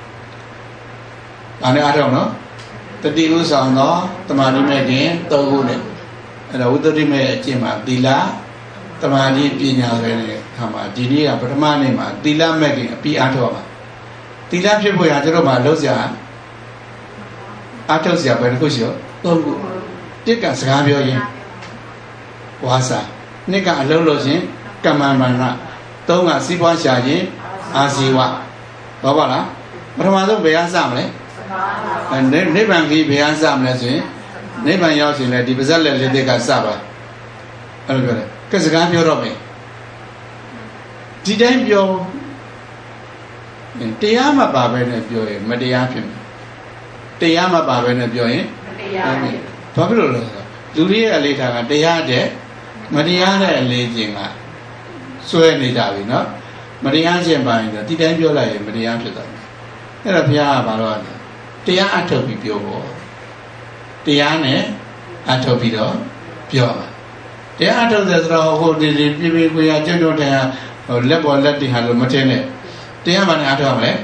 ဘာနဲ့အားထုတ်နော်တတိဥဆောင်သောတမာတိမက်ကင်၃ခုနဲ့အဲ့တော့ဝိတ္တိမဲ့အကျင့်မှာသီလတမာတိပညာဆိုတဲ့ခါမှာဒီနေ့ကပထမနေ့မှာသီလမက်ကင်အပြီးအားထုတ်ပါသီလဖြစ်ဖို့ရကျွန်တော်မှာလုံးစရာအားထုတ်စရာပဲတစ်ခုရှိရော၃ခုတစ်ကစကားပြောရင်ဝါစာနှစ်ကအလုံးလို့ရှင်ကမ္မမာန၃ကစီးပွားရှာခြင်းအာဇီဝဟုတ်ပါလားပထမဆုံးဘယ်အားစမလဲနိဗ္ဗာန်ကြီးဘယ်အားစမလဲဆိုရင်နိဗ္ဗာန်ရောက်ရှင်လေဒီပါဇက်လက်လေးတွေကစပါအဲ့လိုပြောတယ်ကစကားပြောတော့မယ်ဒီတိုင်းပြောတရားမပါဘဲနဲ့ပြောရင်မတရားဖြစ်မယ်တရားမပါဘဲနဲ့ပြောရင်ဘာဖြစ်လို့လဲဆိုတော့လူတွေရဲ့အလေးထားကတရားတဲ့မတရားတဲ့အလေးချင်းကစွဲနေကြပြီနော်မတရားခြင်းပါရင်ဒီတိုင်းပြောလိုက်ရင်မတရားဖြစ်သွားတယ်အဲ့တော့ဘုရားကဘာလို့လဲတရားအထုတ်ပြီးပြောဖို့တရားနဲ့အထုတ်ပြီးတော့ပြောပါတရားအထုတ်တယ်ဆိုတော့ဟိုဒီပြပြကိုရကျွတ်ကျွတ်တယ်ဟိုလက်ပေါ်လက်တင်ဟာလို့မထင်နဲ့တရားဘာနဲ့အထုတ်ရမလဲ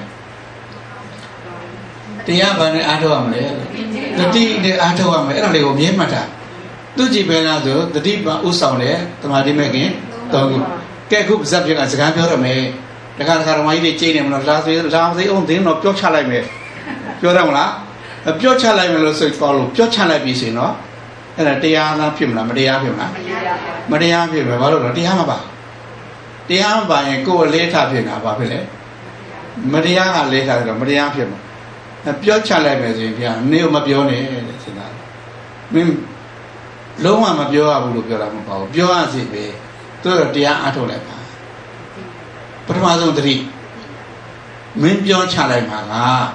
တရားဘာနဲ့အားထုတ်ရမလဲတတိနဲ့အားထုတ်ရမယ်အဲ့ဒါလေးကိုမြဲမှတ်တာသူကြည့်ပဲလားဆိုတတိပါဥဆောင်တယ်တမာတိမဲ့ခင်၃ခုကဲခုဇက်ပြကစကားပြောရမယ်တခါတော်မကြီးတွေကျိနေမလို့လာသေးအောင်တင်းတော့ပြောချလိုက်မယ်ပြောရမလားပြောချလိုက်မယ်လို့ဆိုတော့ပြောချလိုက်ပြီဆိုရင်တော့အဲ့ဒါတရားလားဖြစ်မလားမတရားဖြစ်မလားမတရားဖြစ်ပဲဘာလို့လဲတရားမပါတရားမပါရင်ကိုယ်အလေးထားဖြစ်တာဘာဖြစ်လဲမတရားကလေးထားတယ်တော့မတရားဖြစ်မှာပြောချလိုက်မယ်ဆိုရင်ဗျာနေမပြောနဲ့တဲ့စဉ်းစားမင်းလုံးဝမပြောရဘူးလို့ပြောတာမဟုတ်ပါဘူးပြောရစီပဲသူတို့တရားအားထုတ်လိုက်ပါပထမဆုံးသတိမင်းပြောချလိုက်မှာလား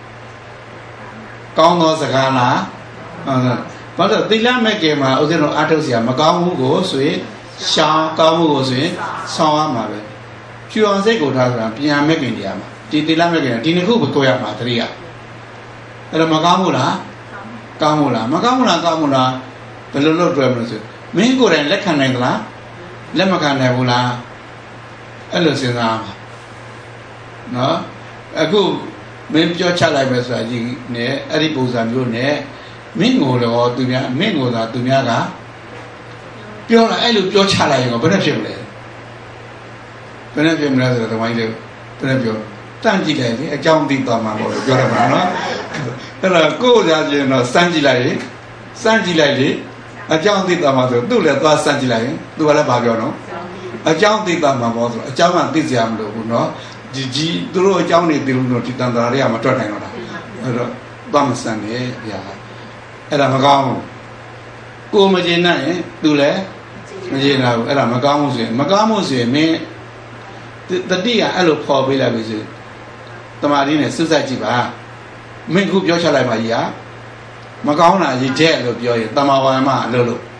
ကောင်းသောစကားလားဘာလို့သီလမဲ့ကေမှာဥစဉ်တော့အားထုတ်เสียမကောင်းဘူးကိုဆိုရင်ရှောင်းကောင်းမှုကိုဆိုရင်ဆောင်းရမှာပဲဖြူအောင်စိတ်ကိုထားဆိုတာပြန်မဲ့ခင်တရားမှာဒီသီလမဲ့ကေဒီနှစ်ခုကိုကိုရမှာသတိကအဲ့တော့မကောင်းဘူးလားကောင်းဘူးလားမကောင်းဘူးလားကောင်းဘူးလားဘယ်လိုလုပ်တွေ့မလို့ဆိုမင်းကိုယ်တိုင်လက်ခံနိုင်သလားလက်မခံနိုင်ဘူးလားအဲ့လိုစဉ်းစားပါနော်အခုမင်းပြောချလိုက်ပဲဆိုတာကြီးနဲ့အဲ့ဒီပုံစံမျိုးနဲ့မင်းကိုတော့သူများမင်းကိုသာသူများကပြောလာအဲ့လိုပြောချလိုက်ရင်ဘယ်နဲ့ဖြစ်မလဲဘယ်နဲ့ဖြစ်မလဲဆိုတော့တမိုင်းလေးဘယ်နဲ့ပြောတန့်ကြည့်လိုက်လေအကြောင်းသိသွားမှာပေါ့လို့ပြောရမှာနော်အဲ့တော့ကိုယ်စားချင်းတော့စမ်းကြည့်လိုက်လေစမ်းကြည့်လိုက်လေအကြောင်းသိသွားမှာဆိုသူ့လည်းသွားစမ်းကြည့်လိုက်ရင်သူကလည်းဘာပြောနော်အကြောင်းသိသွားမှာပေါ့ဆိုအကြောင်းကသိစရာမလိုဘူးနော်ဒီသူတို့အကြောင်းတွေသိလို့တော့ဒီတန်ត្រာတွေကမတွက်နိုင်တော့တာအဲ့တော့သွားမစမ်းနဲ့ဗျာအဲ့ဒါမကောင်းဘူးကိုမကျေနပ်ရင်သူလည်းမကျေနပ်ဘူးအဲ့ဒါမကောင်းဘူးဆိုရင်မကောင်းဘူးဆိုရင်မင်းတတိကအဲ့လိုခေါ်ပေးလိုက်ပြီဆိုတမာတိနဲ့စွတ်ဆက်ကြည့်ပါမင်းခုပြောချလိုက်ပါကြီးဟာမကောင်းတာကြီးတဲ့လို့ပြောရင်တမာဝါမအလုပ်လို့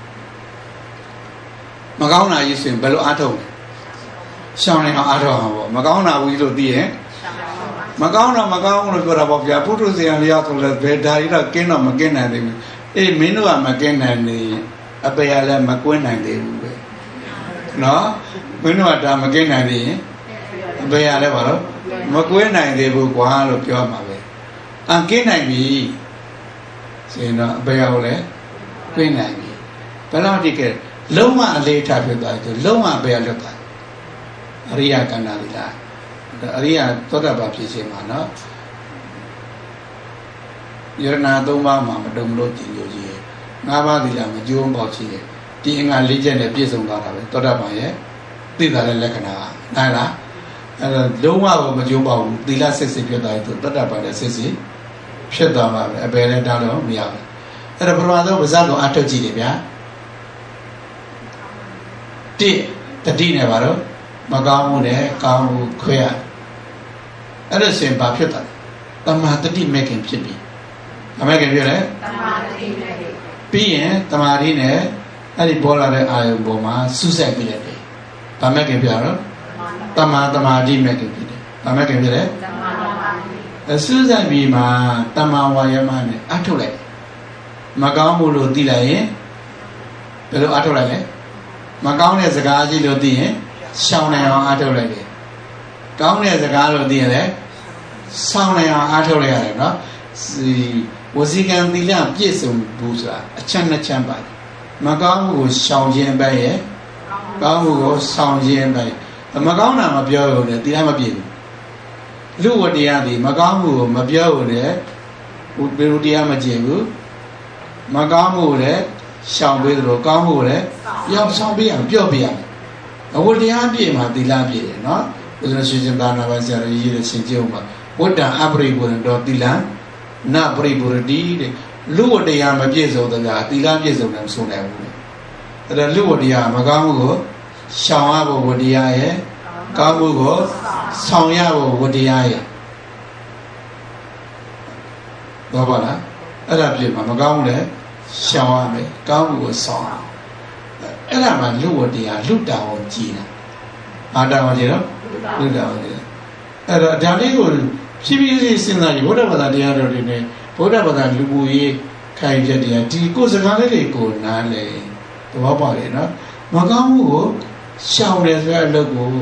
မကောင်းတာကြီးဆိုရင်ဘယ်လိုအားထုတ်လဲရှောင်းနေအောင်အားထုတ်အောင်ပေါ့မကောင်းတာဘူးလို့သိရင်မကောင်းတော့မကောင်းဘူးလို့ပြောတာပေါ့ဗျာပုထုဇဉ်လျောက်ဆိုလည်းဘယ်ဓာရီတော့ကင်းတော့မကင်းနိုင်သေးဘူးအေးမင်းတို့ကမကင်းနိုင်နေအပေရလည်းမကွင်းနိုင်သေးဘူးပဲနော်မင်းတို့ကဒါမကင်းနိုင်သေးရင်အပေရလည်းဘာလို့မကွင်းနိုင်သေးဘူးကွာလို့ပြောမှာပဲအကင်းနိုင်ပြီဆိုရင်တော့အပေရကိုလည်းကွင်းနိုင်ပြီဘယ်တော့ဒီကဲလုံးဝအလေးထားဖြစ်သွားတယ်လုံးဝအပေရလွတ်သွားအရိယကန္နာသီလအရိယသောတာပန်ဖြစ်ခြင်းမှာနော်ယရဏသုံးပါးမှာမတုံလို့ကြည်ညိုကြီး၅ပါးသီလမကျိုးပေါက်ရှိတယ်ဒီအင်္ဂါ၄ချက်နဲ့ပြည့်စုံသွားတာပဲသောတာပန်ရဲ့သိတာတဲ့လက္ခဏာနိုင်လားလုံးဝကိုမကြိုးပါဘူးသီလစစ်စစ်ဖြစ်သွားရင်သူတတ္တပါနဲ့စစ်စစ်ဖြစ်သွားမှာပဲအပယ်လည်းတောင်းလို့မရဘူးအဲ့တော့ပထမဆုံးပါဇက်ကိုအထုတ်ကြည့်တယ်ဗျာတိတတိနဲ့ပါတော့မကောင်းမှုနဲ့ကောင်းမှုခွဲရအဲ့ဒါဆိုရင်ဘာဖြစ်သွားလဲတမာတတိမဲ့ခင်ဖြစ်ပြီအမဲ့ခင်ပြောတယ်တမာတတိမဲ့ခင်ပြီးရင်တမာတိနဲ့အဲ့ဒီပေါ်လာတဲ့အာယုံပေါ်မှာစူးစိုက်ပြီးတယ်ဗာမဲ့ခင်ပြောတော့တမာတိမဲ့ခင်ဖြစ်တယ်ဗာမဲ့ခင်ဖြစ်တယ်တမာတိစူးစိုက်ပြီးမှတမာဝါယမနဲ့အထုတ်လိုက်မကောင်းမှုလို့သိလိုက်ရင်ဘယ်လိုအထုတ်လိုက်လဲမကောင်းတဲ့စကားကြီးလို့သိရင်ရှောင်နိုင်အောင်အထုတ်လိုက်တယ်ကောင်းတဲ့စကားလို့သိရင်လည်းဆောင်းနိုင်အောင်အားထုတ်လိုက်ရတယ်နော်ဝစီကံသီလပြည့်စုံဘူးဆိုတာအချက်နှစ်ချက်ပါတယ်မကောင်းမှုကိုရှောင်ခြင်းပဲရဲ့ကောင်းမှုကိုဆောင်ခြင်းပဲမကောင်းတာမပြောဘူးလေသီလမပြည့်ဘူးလူဝတရားဒီမကောင်းမှုကိုမပြောဘူးလေဘယ်လိုတရားမကျင့်ဘူးမကောင်းမှုကိုလည်းရှောင်ပေးသလိုကောင်းမှုကိုလည်းပြောင်းဆောင်ပေးအောင်ပြောပြရမယ်အဝတရားပြည့်မှာသီလပြည့်တယ်နော်ဘုရားရှင်ရှင်သာနာပါဆရာကြီးရေးတဲ့ရှင်ကျုံမှာဝတ္တအပရိပုရတောသီလနပရိပုရတိတဲ့လူဝတရားမပြည့်စုံတဲ့ကသီလပြည့်စုံတယ်မဆိုနိုင်ဘူးအဲ့ဒါလူဝတရားမကောင်းမှုကိုရှောင်ရဖို့ဝတရားရဲ့ကောင်းမှုကိုဆောင်ရဖို့ဝတရားရဲ့တော့ပါလားအဲ့ဒါပြည့်မှာမကောင်းဘူးလေရှောင်ရမယ်ကောင်းမှုကိုဆောင်ရအဲ့ဒါမှလူဝတရားလူတာဝန်ကြည်တာအာတာဝန်ကြည်တော့လူတာဝန်ကြည်အဲ့တော့ဒါလေးကိုဖြည်းဖြည်းလေးစဉ်းစားကြည့်ဗုဒ္ဓဘာသာတရားတော်တွေနဲ့ဗုဒ္ဓဘာသာလူမှုရေးခိုင်ပြတရားဒီကိုယ်စကားလေးတွေကိုနားလေသဘောပေါက်လေနော်မကောင်းမှုကိုရှောင်တယ်ဆိုတဲ့အလုပ်ကို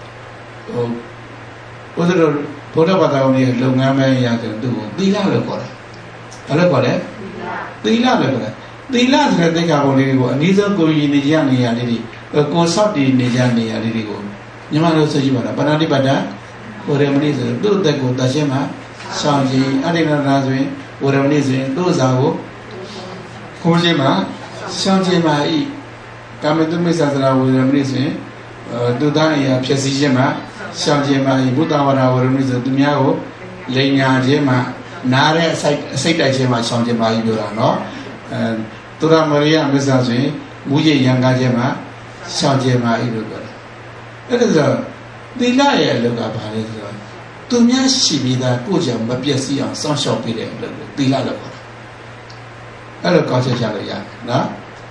ဘုရားဘာသာဝင်ရဲ့လုပ်ငန်းပဲရတယ်သူ့ကိုသီလလို့ခေါ်တယ်ဘာလို့ခေါ်လဲသီလလို့ခေါ်တယ်သီလဆိုတဲ့သိက္ခာပုံလေးကိုအနည်းဆုံးကိုယ်ရည်နေကြနေရလေးတွေကိုစောင့်တည်နေကြနေရလေးတွေကိုညီမတို့ဆိုကြည့်ပါလားပဏာတိပတ္တဝရမဏိဆိုသူ့အသက်ကိုတရှင်းမှာရှောင်ကြည်အဋ္ဌိနာနာဆိုရင်ဝရမဏိဆိုရင်သူ့စာကိုကိုရှင်းမှာရှောင်ကြည်မှာဤကာမတုမိစ္ဆာသရာဝရမဏိဆိုရင်သူသားနေရာဖြစ်စည်းခြင်းမှာရှောင်ကြည်မှာဤဘုဒ္ဓဝါဒဝရမဏိဆိုသူများကိုလိန်ညာခြင်းမှာနားတဲ့အစိတ်တိုက်ခြင်းမှာရှောင်ကြည်မှာဤပြောတာနော်သူရမရိယမစ္ဆာဆိုရင်မူရရံကားခြင်းမှာရှောင်ကြည်မှာဤလို့ပြောတယ်အဲ့ဒါဆိုသီလရဲ့အလုပ်ကဘာလဲဆိုတော့သူများရှိပြီးသားကိုယ်ကြောင့်မပြည့်စည်အောင်စောင့်ရှောက်ပေးတဲ့အလုပ်ကိုသီလလို့ခေါ်တာအဲ့လိုကောင်းချက်ချလို့ရတယ်နော်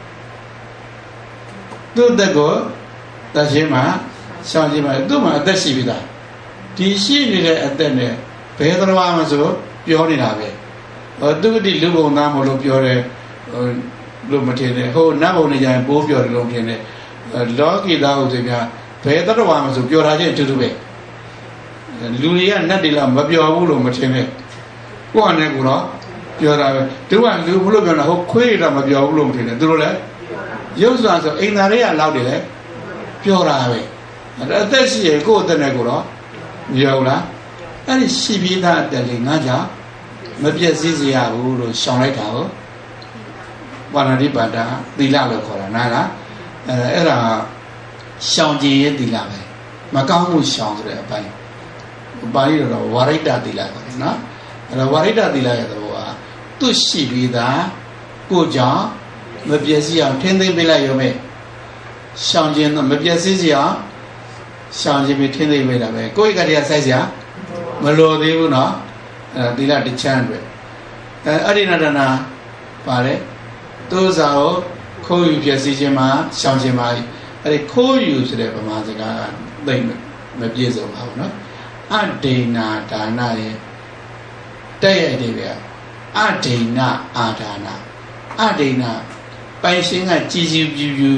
သူ့တက်ကိုတရှင်းမှာရှောင်ကြည့်မှာသူ့မှာအသက်ရှိပြီးသားဒီရှိနေတဲ့အသက်နဲ့ဘယ်တော်မှမဆိုပြောနေတာပဲသူတိလူပုံသားမလို့ပြောတယ်လို့မထင်နဲ့ဟိုနတ်ဘုံနေကြရင်ပိုးပြောတယ်လို့ထင်တယ်လောကီသားဥစဉ်များဘယ်တတော်မှမဆိုပြောတာချင်းအတူတူပဲလူတွေကနတ်တွေလားမပြောဘူးလို့မထင်နဲ့ကိုယ့်အနေကိုတော့ပြောတာပဲသူကလူဘလို့ပြောတာဟိုခွေးတော့မပြောဘူးလို့မထင်နဲ့သူတို့လည်းရုပ်စွာဆိုအိမ်သားတွေကလောက်တယ်လေပြောတာပဲအသက်ရှိရင်ကိုယ့်အသက်နဲ့ကိုတော့မပြောဘူးလားအဲ့ဒီရှိပြီးသားအသက်လေးငါကြောင့်မပြည့်စည်စေရဘူးလို့ရှောင်လိုက်တာကိုပါဏာတိပါဒသီလလို့ခေါ်တာနားလားအဲ့ဒါရှောင်ကြည်ရဲ့သီလပဲမကောင်းမှုရှောင်ဆိုတဲ့အပိုင်းပါဠိတော်ဝါရိတ္တသီလခေါ်တယ်နော်အဲ့တော့ဝါရိတ္တသီလရဲ့သဘောကသူ့ရှိပြီးသားကိုကြောင့်မပြည့်စည်အောင်ထင်းသိမ့်ပေးလိုက်ရုံပဲရှောင်ခြင်းတော့မပြည့်စည်စရာရှောင်ခြင်းပြီးထင်းသိမ့်ပေးတာပဲကိုယ့်ကတည်းကစိုက်စရာမလိုသေးဘူးနော်သီလတစ်ချမ်းတွေအရိဏဒနာပါလေသူ့စာကိုခိုးယူပြည့်စည်ခြင်းမှာရှောင်ခြင်းမှာအဲ့ဒီခိုးယူဆိုတဲ့ဗမာစကားကသိမပြည့်စုံပါဘူးနော်အဒိဏဒါနရဲ့တဲ့ရဲ့အဓိပ္ပာယ်အဒိဏအာဒါနအဒိဏပိုင်ရှင်ကကြည်ကြည်ပြူပြူ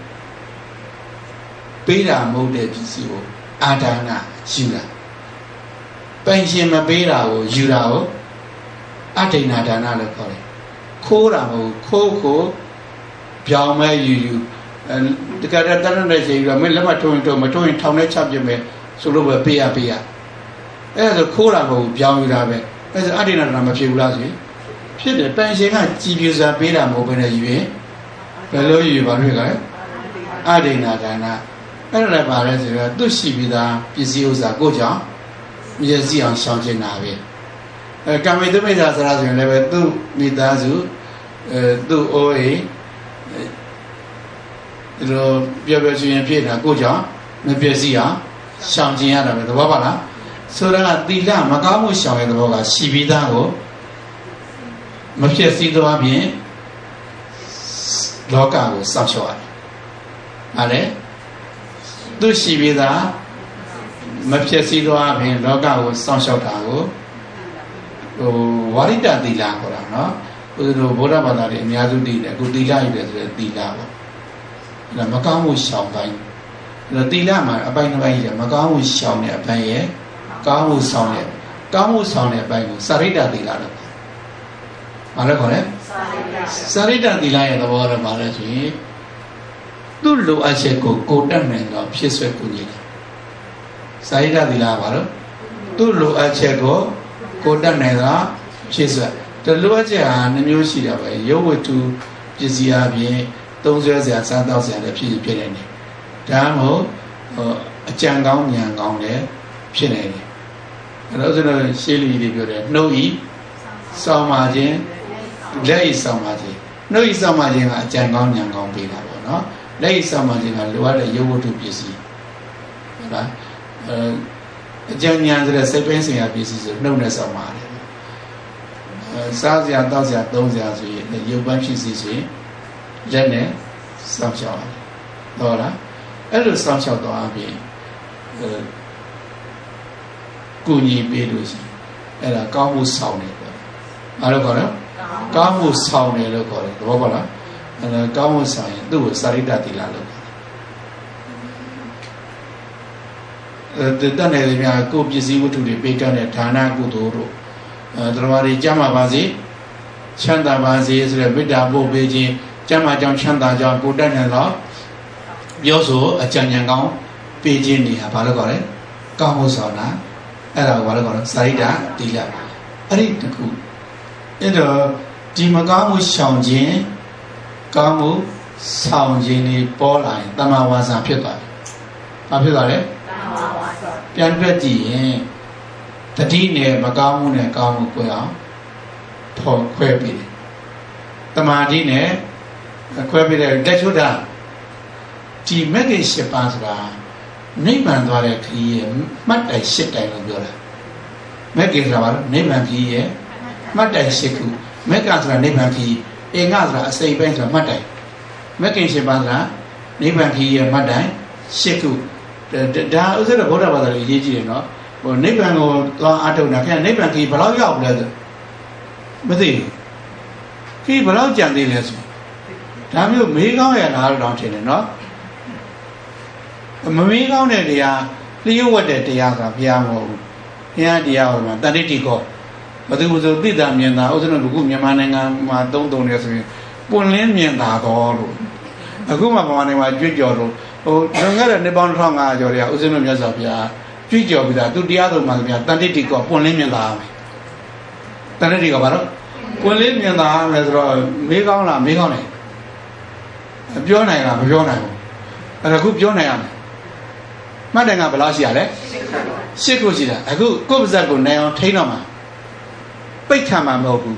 ပေးတာမဟုတ်တဲ့ပစ္စည်းကိုအာဒါနယူတာပိုင်ရှင်မပေးတာကိုယူတာကိုအဒိဏဒါနလို့ခေါ်တယ်ခိုးတာမဟုတ်ခိုးပြောင်းမဲ့ယူတကယ်တမ်းတဲ့ချိန်ကမင်းလက်မထုံရင်တော့မထုံရင်ထောင်နဲ့ချပြမယ်ဆိုလို့ပဲပေးရအဲ့ဒါဆိုခိုးတာမဟုတ်ပြောင်းယူတာပဲအဲ့ဒါအဒိဏဒါနမဖြစ်ဘူးလားဆိုရင်ဖြစ်တယ်ပိုင်ရှင်ကကြည်ပြူစွာပေးတာမဟုတ်ဘဲနဲ့ယူရင်ဘယ်လိုယူပါလို့လဲအဒိဏဒါနအဲ့ဒါလည်းပါလဲဆိုတော့သူ့ရှိပြီးသားပစ္စည်းဥစ္စာကိုကြောင့်မျက်စိအောင်ရှောင်ကျင်တာပဲကံမေတ္တမိတ်္တာဆရာဆိုရင်လည်းပဲသူ့မိသားစုသူ့အိုးအိမ်ဒီလိုပြောပြရှင်ဖြစ်တာကိုကြောင့်မပြည့်စည်အောင်ရှောင်ကျင်ရတာပဲသဘောပါလားဆိုတော့သီလမကောင်းမှုရှောင်တဲ့သဘောကရှိပြီးသားကိုမဖြစ်စည်းသွားပြင်လောကကိုစောင့်ရှောက်ရတယ်။ဟာလေသူရှိပြီးသားမဖြစ်စည်းသွားပြင်လောကကိုစောင့်ရှောက်တာကိုဝါရိတသီလခေါ်တာနော်။ဥဒ္ဓဘုရားဘာသာတွေအများစုတည်တယ်အခုသီလယူတယ်ဆိုတဲ့သီလပေါ့။ဒါမကောင်းမှုရှောင်ပိုင်းဒါသီလမှာအပိုင်းတစ်ပိုင်းရှိတယ်မကောင်းမှုရှောင်တဲ့အပိုင်းရဲ့ကောင်းမှုဆောင်တဲ့အပိုင်းကိုစာရိတ္တသီလလို့ဘာလဲခေါ်လဲစာရိတ္တသီလရဲ့သဘောတော့ဘာလဲဆိုရင်သူ့လိုအပ်ချက်ကိုတက်နိုင်တော့ဖြစ်ဆွဲကူညီတယ်စာရိတ္တသီလကဘာလို့သူ့လိုအပ်ချက်ကိုတက်နိုင်တော့ဖြစ်ဆွဲဒီလိုအပ်ချက်ဟာနှမျိုးရှိတာပဲရုပ်ဝတ္ထုပစ္စည်းအပြင်သုံးဆွဲစရာစားတောက်စရာလည်းဖြစ်နေတယ်ဒါမှမဟုတ်အကြံကောင်းဉာဏ်ကောင်းလည်းဖြစ်နေတယ်အဲ့တော့ဆိုတော့ရှေးလူကြီးတွေပြောတယ်နှုတ်ဤစောင်းပါခြင်းလက်ဤစောင်းပါခြင်းနှုတ်ဤစောင်းပါခြင်းကအကြံကောင်းဉာဏ်ကောင်းပေးတာပေါ့နော်လက်ဤစောင်းပါခြင်းကလိုအပ်တဲ့ရုပ်ဝတ္ထုပစ္စည်းဟုတ်လားအကြံဉာဏ်ဆိုတဲ့စိတ်ပိုင်းဆိုင်ရာပစ္စည်းဆိုနှုတ်နဲ့စောင်းပါတယ်စားစရာတောက်စရာသုံးစရာဆိုရင်ရုပ်ပိုင်းဖြစ်စီဆိုရင်လက်နဲ့စောင့်ရှောက်ရတယ်ဟုတ်လားအဲ့လိုစောင့်ရှောက်သွားပြီးကုညီပေးလို့ရှိအဲ့ဒါကောင်းမှုဆောင်တယ်ပေါ့အားလို့ခေါ်တော့ကောင်းမှုဆောင်တယ်လို့ခေါ်တယ်သဘောပေါက်လားအဲ့ဒါကောင်းမှုဆောင်ရင်သူ့ကိုစာရိတ္တသီလလို့တတ်နေတယ်များကိုပစ္စည်းဝတ္ထုတွေပေးကမ်းတဲ့ဌာနကုသိုလ်တို့တရားတွေကြမ်းပါပါစေချမ်းသာပါစေဆိုတဲ့မေတ္တာပို့ပေးခြင်းကျမ်းမာကြောင်းချမ်းသာကြောင်းကိုတတ်နေတော့ပြောဆိုအကြံဉာဏ်ကောင်းပေးခြင်းနေဟာဘာလို့ခေါ်လဲကောင်းမှုဆောင်တာအဲ့ဒါကိုဘာလို့ခေါ်လဲစာရိတ္တသီလအဲ့ဒီတခုအဲ့တော့ဒီမကောင်းမှုရှောင်ခြင်းကောင်းမှုဆောင်ခြင်းတွေပေါ်လာရင်တမ္မာဝါစာဖြစ်သွားတယ်။ဘာဖြစ်သွားလဲ။တမ္မာဝါစာပြန်တွက်ကြည့်ရင်တတိနဲ့မကောင်းမှုနဲ့ကောင်းမှုကိုအောင်ဖော်ခွဲပြီးတယ်။တမာတိနဲ့ခွဲပြီးတဲ့တက်ချွတ်တာဒီမဂ္ဂင်၈ပါးဆိုတာနိဗ္ဗာန်သွားတဲ့ခရီးရဲ့မှတ်တိုင်၈တိုင်လို့ပြောတာမဂ္ဂင်ဆိုတာဘာလို့နိဗ္ဗာန်ခရီးရဲ့မှတ်တိုင်၈ခုမဂ္ဂဆိုတာနိဗ္ဗာန်ခရီးအင်္ဂဆိုတာအစိပ်ပိုင်းဆိုတာမှတ်တိုင်မဂ္ဂင်၈ပါးဆိုတာနိဗ္ဗာန်ခရီးရဲ့မှတ်တိုင်၈ခုဒါဥစ္စာတော့ဗုဒ္ဓဘာသာကိုရေးကြည့်တယ်နော်ဟိုနိဗ္ဗာန်ကိုသွားအထုတ်တာခင်ဗျနိဗ္ဗာန်ခရီးဘယ်လောက်ရောက်လဲဆိုမသိဘူးခရီးဘယ်လောက်ကြံသေးလဲဆိုဒါမျိုးမေးကောင်းရလားလို့တော့ထင်တယ်နော်မမေးကောင်းတဲ့တရားလျှို့ဝှက်တဲ့တရားကဘုရားမဟုတ်ဘူးဘုရားတရားဟောမှာတတိတိကောဘယ်သူမှဆိုသိတာမြင်တာဥစ္စာတို့ကမြန်မာနိုင်ငံမှာသုံးနေဆိုရင်ပွင့်လင်းမြင်တာတော့လို့အခုမှမြန်မာနိုင်ငံမှာကြွကြော်လို့ဟိုလွန်ခဲ့တဲ့နှစ်ပေါင်း1500ကျော်တွေကဥစ္စာတို့မြတ်စွာဘုရားကြွကြော်ပြီးတာသူတရားတော်မှာဗျာတတိတိကောပွင့်လင်းမြင်တာပဲတတိတိကောဘာလို့ပွင့်လင်းမြင်တာပဲဆိုတော့မေးကောင်းလားမေးကောင်းတယ်ပြောနိုင်လားမပြောနိုင်ဘူးအဲ့ဒါခုပြောနိုင်ရမယ်မှတ်တယ်ကဘယ်လောက်ရှိရလဲ၈ခုရှိတာအခုကိုယ့်ပါဇက်ကိုနိုင်အောင်ထိန်းတော့မှာပိတ်ခံမှာမဟုတ်ဘူး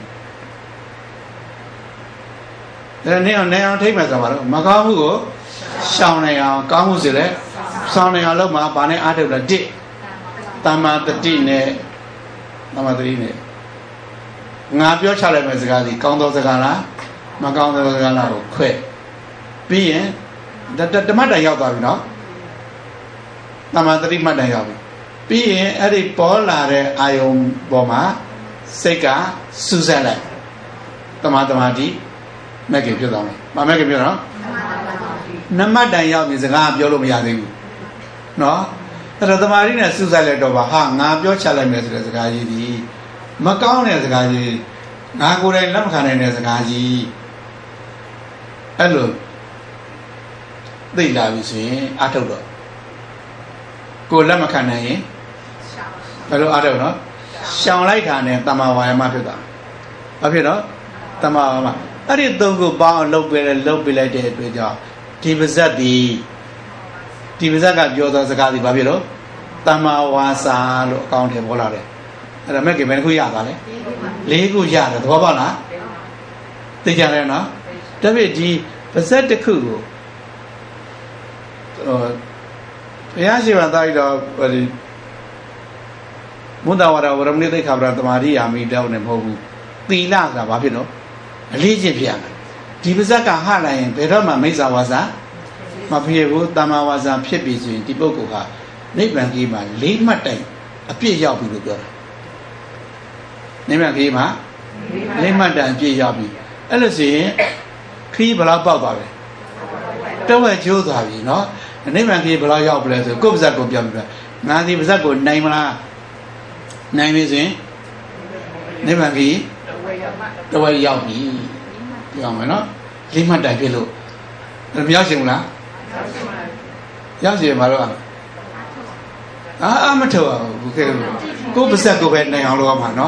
အဲ့ဒါနိုင်အောင်ထိန်းမယ်ဆိုတော့မကောင်းမှုကိုရှောင်နိုင်အောင်ကောင်းမှုဆိုလဲရှောင်နိုင်အောင်လုပ်မှာဗာနဲ့အားထုတ်တာ၁တမ္မာတတိနဲ့ငါပြောချလိုက်မယ့်စကားစီကောင်းသောစကားလားမကောင်းသောစကားလားကိုခွဲပြီးရင်ဓမ္မတိုင်ရောက်သွားပြီနော်တမ္မာတတိမှတ်တိုင်ရောက်ပြီပြီးရင်အဲ့ဒီပေါ်လာတဲ့အာယုံပေါ်မှာစိတ်ကစူးစမ်းလိုက်တမ္မာတိမက်ကပြောသွားမယ်မက်ကပြောနော်နမတ်တိုင်ရောက်ပြီစကားပြောလို့မရသေးဘူးနော်အဲ့တော့တမ္မာတိနဲ့စူးစမ်းလိုက်တော့ပါဟာငါပြောချလိုက်မယ်ဆိုတဲ့စကားကြီးဒီမကောင်းတဲ့စကားကြီးငါကိုယ်တိုင်လက်မခံနိုင်တဲ့စကားကြီးအဲ့လိုသိလာပြီဆိုရင်အထုတ်တော့ကိုလက်မခံနိုင်ရင်ဘယ်လိုအထုတ်နော်ရှောင်လိုက်တာနဲ့တမ္မာဝါယမဖြစ်တာဘာဖြစ်တော့တမ္မာဝါယမအဲ့ဒီသုံးခုပေါင်းလုပ်ပေးလိုက်တဲ့အတွက်ကြောင့်ဒီပါဇက်ဒီဒီပါဇက်ကပြောသောစကားဒီဘာဖြစ်လို့တမ္မာဝါစာလို့အကောင့်ထဲပေါ်လာတယ်အဲ့ဒါမဲ့ကဘယ်နှခုရပါလဲ၄ခုရတယ်သဘောပေါက်လားသိကြတယ်နော်ဒါပေမဲ့ဒီပါဇက်တစ်ခုကိုဘုရားရှိခိုးသားရတော့ဒီမုဒ္ဒဝါဒဝရမဏိသိက္ခာပဒသမာဓိယာမိတောင်းနေမဟုတ်ဘူးသီလဆိုတာဘာဖြစ်လို့အလေးချင်းဖြစ်ရမယ်ဒီပါဇက်ကဟလိုက်ရင်ဘယ်တော့မှမိစ္ဆာဝါစာမဖြစ်ဘူးတမ္မာဝါစာဖြစ်ပြီဆိုရင်ဒီပုဂ္ဂိုလ်ဟာနိဗ္ဗာန်ကြီးမှာ၄မှတ်တိုင်အပြည့်ရောက်ပြီလို့ပြောတာနိဗ္ဗာန်ကြီးမှာ၄မှတ်တိုင်အပြည့်ရောက်ပြီအဲ့လို့ဆိုရင်ခရီးဘယ်လောက်ပေါက်သွားလဲတဝက်ကျိုးသွားပြီနော်နိဗ္ဗာန်ကြီးဘယ်လောက်ရောက်ပြီလဲဆိုကိုယ့်ပါဇက်ကိုပြောပြငါဒီပါဇက်ကိုနိုင်မလားနိုင်ပြီဆိုရင်နိဗ္ဗာန်ကြီးတဝက်ရောက်ပြီပြောမယ်နော်၄မှတ်တိုင်ဖြစ်လို့မရောက်ရှင်ဘူးလားရောက်ရှင်မှာတော့မထောက်ဘူးကိုပါဇက်ကိုပဲနိုင်အောင်လုပ်ရမှာနော်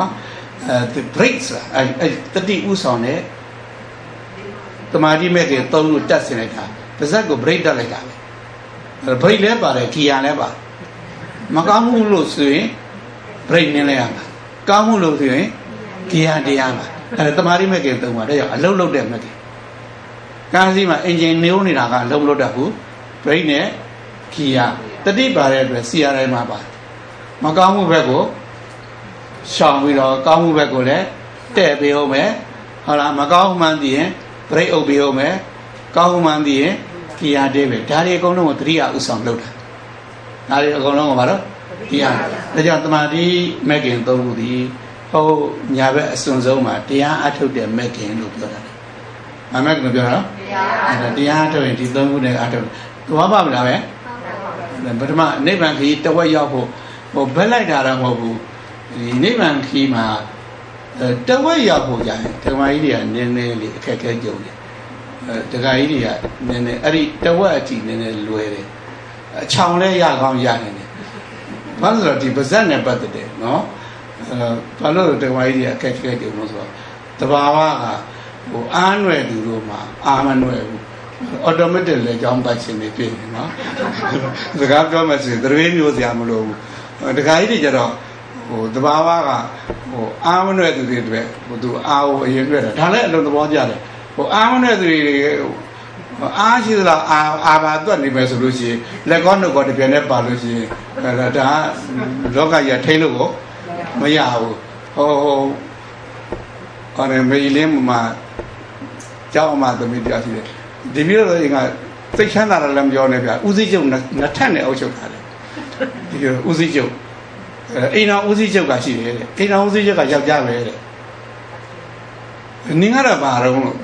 breaks တတိဥဆောင်တဲ့တမာတိမဲ့ကေသုံးလို့တက်စင်လိုက်တာပါဇက်ကို break တက်လိုက်တာပဲ break လဲပါတယ်ခီယာလဲပါမကောင်းမှုလို့ဆိုရင် break နင်းလိုက်ရမှာကောင်းမှုလို့ဆိုရင်ခီယာတရားမှာတမာတိမဲ့ကေသုံးပါတဲ့ရောက်အလုံးလုံးတဲ့မဲ့ကေကားစီးမှာအင်ဂျင်နှိုးနေတာကအလုံးလုံးတတ်ဘူး break နဲ့ခီယာတတိပါတဲ့အတွက် CRI မှာပါမကောင်းမှုဘက်ကိုရှောင်ပြီးတော့ကောင်းမှုဘက်ကိုလည်းတဲ့ပေးအောင်မယ်ဟုတ်လားမကောင်းမှန်းသိရင် break အုပ်ပေးအောင်မယ်ကောင်းမှန်းသိရင်ခီယာတေးပဲဒါတွေအကုန်လုံးကိုတတိယဥဆောင်လုပ်တာဒါတွေအကုန်လုံးကဘာလို့ဒီဟာဒါကြောင့်တမာတိမက်ကင်သုံးခုဒီဟိုညာဘက်အစွန်ဆုံးမှာတရားအထုတ်တဲ့မက်ကင်လို့ပြောတာမမက်ကင်ပြောတာတရားအထုတ်ရင်ဒီသုံးခုနဲ့အထုတ်သွားပါမလားပဲပထမနိဗ္ဗာန်ခီးတဝက်ရောက်ဖို့ဟိုဘက်လိုက်တာတော့မဟုတ်ဘူးဒီနိဗ္ဗာန်ခီးမှာတဝက်ရောက်ဖို့ကြာရင်ဓမ္မကြီးတွေကနည်းနည်းလေးအခက်အခဲကြုံတယ်ဒကာကြီးတွေကနည်းနည်းအဲ့ဒီတဝက်အထိနည်းနည်းလွယ်တယ်အချောင်လဲရကောင်းရနေတယ်ဘာလို့လဲဒီပါဇက်နဲ့ပတ်သက်တယ်နော်ဘာလို့ဓမ္မကြီးတွေကအခက်အခဲကြုံလို့ဆိုတော့တဘာဝကဟိုအားနွယ်သူတို့မှာအာမနွယ်ဘူး automatic လေကြောင်းပတ်ခြင်းနေဖြစ်နေနော်စကားပြောမှဆိုရင်သတိမျိုးစရာမလိုဘူးဒကာကြီးတွေကြတော့ဟိုတဘာဝကဟိုအာမနွယ်သူတွေအတွက်ဟိုသူအာကိုအရင်တွေ့တာဒါလည်းအလုံးသဘောကျတယ်ဟိုအာမနွယ်သူတွေအားရှိသလားအာဘာတွက်နေမယ်ဆိုလို့ရှိရင်လက်ကောနှုတ်ကောတပြန်နဲ့ပါလို့ရှိရင်ဒါလောကကြီးထိလို့ကိုမရဘူးဟိုအော်မေးလင်းမှာကျောင်းမှာသမီးတရားရှိတယ်ဒီမျိုးတော့ငါသိချမ်းသာတယ်လည်းမပြောနဲ့ဗျဦးစီးချုပ်နှစ်ထက်နဲ့အုပ်ချုပ်ထားတယ်ဒီဦးစီးချုပ်အိမ်တော်ဦးစီးချုပ်ကရှိတယ်တဲ့အိမ်တော်ဦးစီးချုပ်ကယောက်ျားပဲတဲ့နင်ကတော့ဘာတော့လို့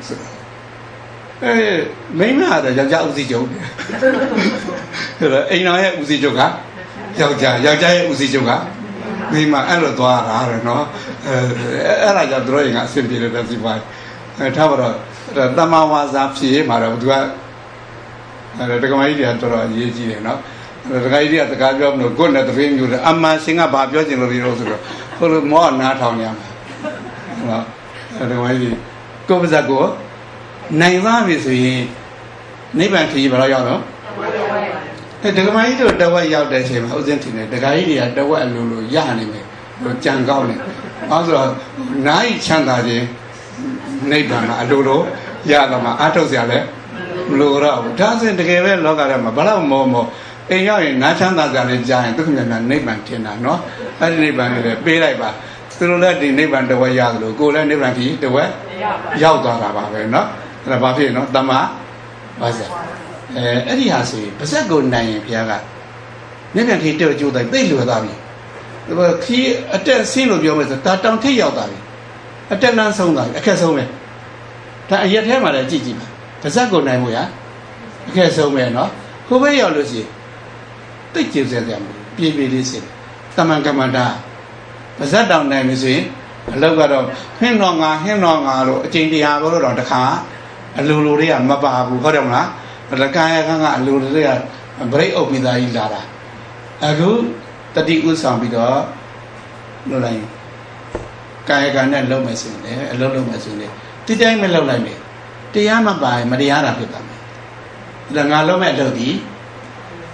မိန်းမကတော့ယောက်ျားဦးစီးချုပ်ဆိုတော့အိမ်တော်ရဲ့ဦးစီးချုပ်ကယောက်ျားရဲ့ဦးစီးချုပ်ကမိန်းမအဲ့လိုသွားတာရယ်နော်အဲ့ဒါကြောင့်တို့ရင်ကအဆင်ပြေတယ်စီပါထားပါတော့တမ္မာဝါစာဖြည့်မှာတော့သူကဒကမကြီးတွေကတော်တော်အရေးကြီးတယ်နော်ဒကာကြီးတွေကစကားပြောမလို့ကိုယ်နဲ့တပင်းမျိုးတယ်အမှန်ရှင်ကဘာပြောချင်လို့ဒီလိုဆိုတော့ဟိုလိုမောနားထောင်ရမှာနော်ဒကမကြီးကိုယ်ပါဇက်ကိုနိုင်သွားပြီဆိုရင်နိဗ္ဗာန်ခရီးဘယ်တော့ရောက်တော့ဒကမကြီးတို့တဝက်ရောက်တဲ့အချိန်မှာဥစဉ်ထင်တယ်ဒကာကြီးတွေကတဝက်အလိုလိုရနေမယ်ဟိုကြံကောင်းတယ်ဘာလို့ဆိုတော့နိုင်ချမ်းသာခြင်းနိဗ္ဗာန်မှာအလိုလိုရတော့မှအထုတ်เสียလဲမလိုတော့ဘူးဒါဆိုရင်တကယ်ပဲလောကထဲမှာဘလောက်မောအိမ်ရောက်ရင်နားချမ်းသာကြတယ်ကြားရင်သူကမြန်မြန်နိဗ္ဗာန်ထင်တာနော်အဲ့ဒီနိဗ္ဗာန်လေးပေးလိုက်ပါသူတို့လည်းဒီနိဗ္ဗာန်တဝက်ရတယ်လို့ကိုယ်လည်းနိဗ္ဗာန်ကြီးတဝက်ရောက်သွားတာပါပဲနော်အဲ့ဒါဘာဖြစ်နော်တမ္မာဝါစာအဲ့ဒီဟာဆိုရင်ပါဇက်ကိုနိုင်ရင်ဘုရားကနိဗ္ဗာန်ကြီးတဲ့ကြိုးတိုင်းသိလွယ်သွားပြီဒါခီးအတက်ဆင်းလို့ပြောမယ်ဆိုတာတောင်ထိပ်ရောက်သွားပြီအတက်လန်းဆုံးသွားပြီအခက်ဆုံးပဲဒါအရက်ထဲမှာလည်းကြည့်ပါပါဇက်ကိုနိုင်မှုရအခက်ဆုံးပဲနော်ခိုးပဲရောက်လို့ရှိရင်တိတ်ကျေစရာမလိုပြေးပြေးလေးစင်တမန်ကမ္မန္တာပါဇက်တောင်နိုင်ပြီဆိုရင်အလောက်ကတော့ဟင်းတော်ငါလို့အကျင့်တရားဘောတော့တခါအလိုလိုတွေကမပါဘူးဟုတ်တယ်မလားလကာယကအလိုလိုတွေကဗရိတ်အုပ်ပြီးသားကြီးလာတာအခုတတိဥဆောင်ပြီးတော့လုပ်လိုက်ကာယကံနဲ့လုံးမယ်ဆိုရင်အလုံးလုံးမယ်ဆိုရင်တိတိုင်းမလုံးလိုက်နဲ့တရားမပါရင်မတရားတာဖြစ်သွားမယ်ဒါငါလုံးမဲ့အလုပ်ဒီ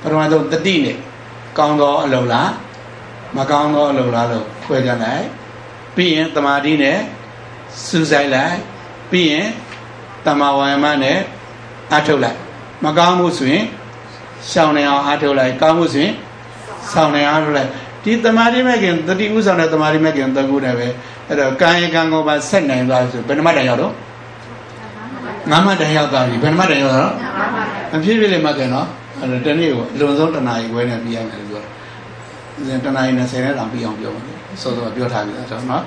ထမဆုံးတတိနဲ့ကောင်းသောအလုံးလားမကောင်းသောအလုံးလားလို့ခွဲကြလိုက်ပြီးရင်တမာတိနဲ့စူးစိုက်လိုက်ပြီးရင်တမာဝါယမနဲ့အထုတ်လိုက်မကောင်းမှုဆိုရင်ရှောင်နေအောင်အထုတ်လိုက်ကောင်းမှုဆိုရင်ဆောင်နေအောင်လုပ်လိုက်ဒီတမာတိမဲ့ခင်တတိဥဆောင်တဲ့တမာတိမဲ့ခင်သုံးခုနဲ့ပဲအဲ့တော့ကာယကံကိုပါဆက်နိုင်သွားဆိုဘယ်နှမတန်ရောက်တော့ငါးမတန်ရောက်သွားပြီဘယ်နှမတန်ရောက်တော့အဖြစ်ဖြစ်လေးမှခင်နော်အဲ့တော့တနေ့ကိုအလွန်ဆုံးတနာရီခွဲနဲ့ပြရမယ်လို့ပြောတယ်တနာရီ20နဲ့တောင်ပြအောင်ပြောမယ်စောစောပြောထားပြီဆိုတော့နော်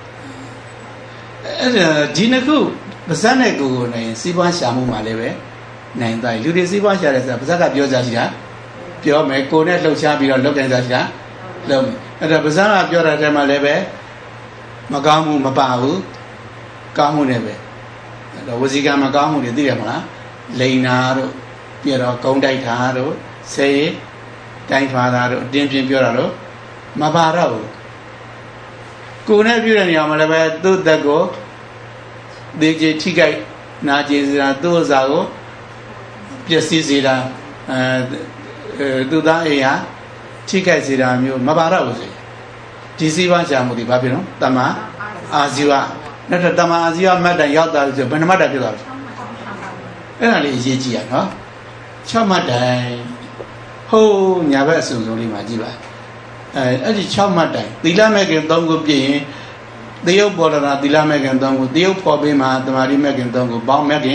အဲ့ဒါဒီနှစ်ခုပါဇက်နဲ့ကိုယ်နဲ့စီးပွားရှာမှုမှာလည်းပဲနိုင်သွားပြီလူတွေစီးပွားရှာတယ်ဆိုတာပါဇက်ကပြောကြရှိတာပြောမယ်ကိုယ်နဲ့လှုပ်ရှားပြီးတော့လုပ်ကြကြရှာလုပ်မယ်အဲ့ဒါပါဇက်ကပြောတဲ့ထဲမှာလည်းပဲမကောင်းမှုမပါဘူးကောင်းမှုနဲ့ပဲအဲ့တော့ဝစီကံမကောင်းမှုတွေသိရမလားလိန်နာတို့ပြတော့ကုန်းတိုက်တာတို့ဆေးတိုင်းထွာတာတို့အတင်းပြင်းပြောတာတို့မပါတော့ဘူးကိုယ်နဲ့ပြုတဲ့နေရာမှာလည်းပဲသူ့သက်ကိုဒေကြီးထိခိုက်နာကျင်စရာသူ့ဥစ္စာကိုပျက်စီးစေတာသူသားအိမ်ဟာထိခိုက်စေတာမျိုးမပါတော့ဘူးဆိုဒီစည်းဝါးရှာမှုတွေဘာဖြစ်လို့တမအာဇီဝနောက်တော့တမအာဇီဝမတ်တန်ရောက်တာဆိုဘယ်နှမတ်တန်ဖြစ်သွားလဲအဲ့ဒါလေးအရေးကြီးရနော်6မတ်တန်ဟိုးညာဘက်အစုံစုံလေးမှာကြည့်ပါအဲ့ဒီ6မတ်တန်သီလမဲ့ခင်3ခုပြည့်ရင်သရုပ်ပေါ်လာသီလမဲ့ခင်3ခုသရုပ်ပေါ်ပေးမှာတမာတိမဲ့ခင်3ခုပေါင်းမဲ့ခင်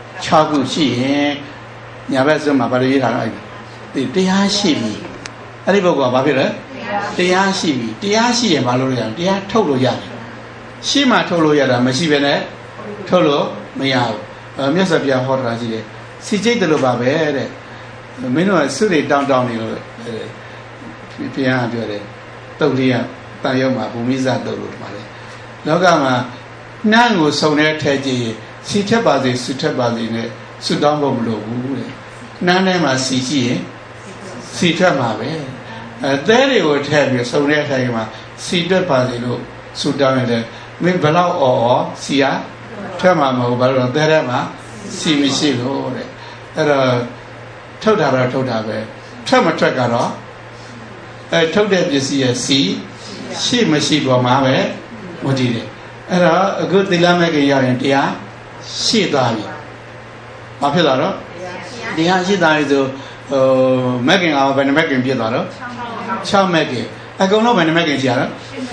6ခုရှိရင်ညာဘက်စွန်းမှာဘာလို့ရေးထားလဲဒီတရားရှိပြီအဲ့ဒီဘုကဘာဖြစ်လဲတရားရှိပြီတရားရှိရင်ဘာလို့လဲတရားထုတ်လို့ရတယ်ရှိမှထုတ်လို့ရတာမရှိဘဲနဲ့ထုတ်လို့မရဘူးမြတ်စွာဘုရားဟောတာရှိတယ်စီကျိတ်တယ်လို့ပါပဲတဲ့မင်းတို့ကစွတွေတောင်းနေလို့ဘုရားပြောတယ်တုတ်လေးကတန်ရုံမှာဘူမိဇတုတ်လို့မှာလေလောကမှာနှမ်းကိုစုံတဲ့ထဲကြည့်စီထက်ပါစေဆုထက်ပါစေနဲ့ဆုတောင်းဖို့မလိုဘူးတဲ့နှမ်းထဲမှာစီကြည့်ရင်စီထွက်မှာပဲသဲတွေကိုထည့်ပြီးစုံတဲ့အချိန်မှာစီတွက်ပါစေလို့ဆုတောင်းရတယ်မင်းဘလောက်အော်စီရထွက်မှာမဟုတ်ဘာလို့လဲသဲထဲမှာစီမရှိလို့တဲ့အဲ့တော့ထုတ်တာတော့ထုတ်တာပဲထွက်မထွက်ကတော့ထုတ်တဲ့ပစ္စည်းရဲ့စီရှိမရှိပေါ်မှာပဲမတည်တယ်အဲ့တော့အခုသီလမဲ့ခင်ရရင်တရားရှိသွားပြီဘာဖြစ်သွားတော့တရားရှိသွားပြီဆိုမဲ့ခင်အောင်ဘယ်နှမဲ့ခင်ပြည့်သွားတော့6မဲ့ခင်အကုန်လုံးဘယ်နှမဲ့ခင်ရှိရတော့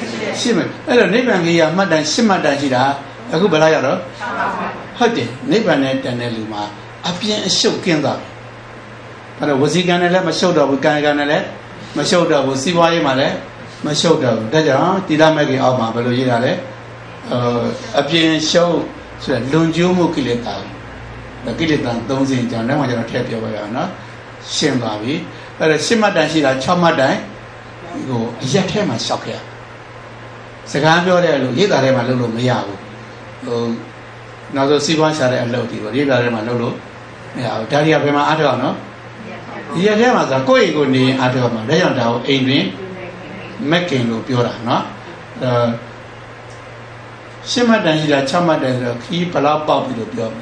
8မဲ့အဲ့တော့နိဗ္ဗာန်ကြီးရမှတ်တန်8မှတ်တန်ရှိတာအခုဘယ်လောက်ရတော့ဟုတ်တယ်နိဗ္ဗာန်နဲ့တန်တဲ့လူမှာအပြင်းအရှုပ်ကင်းသွားပြီအဲ့တော့ဝစီကံနဲ့လည်းမရှုပ်တော့ဘူးကံကံနဲ့လည်းမရှုပ်တော့ဘူးစီးပွားရေးမှာလည်းမရှုပ်တော့ဘူးဒါကြောင့်တိရမဲ့ခင်အောက်မှာဘယ်လိုရေးတာလဲအပြင်းရှုပ်ဆိုတဲ့လွန်ကျိုးမှုကိလေသာကိလေသာ3စဉ်ကြောင့်လည်းမှကျွန်တော်ထည့်ပြောပါရအောင်နော်ရှင်းပါပြီအဲ့တော့10မှတ်တန်ရှိတာ6မှတ်တန်ဟိုအရက်ထဲမှာရှောက်ခဲ့စကားပြောတဲ့လူရိတ်သားထဲမှာလုပ်လို့မရဘူးဟိုနောက်ဆိုစီးပွားရှာတဲ့အလုပ်ဒီပေါ့ရိတ်သားထဲမှာလုပ်လို့မရဘူးဒါတွေကဘယ်မှာအားထုတ်အောင်နော်ဒီရက်ထဲမှာဆိုကိုယ့်အိမ်ကိုနေအားထုတ်မှာဒါကြောင့်ဒါကိုအိမ်တွင်မက်ကင်လို့ပြောတာနော်10မှတ်တန်ရှိတာ6မှတ်တန်ဆိုတော့ခီးဘလောက်ပေါက်ပြီလို့ပြောမယ်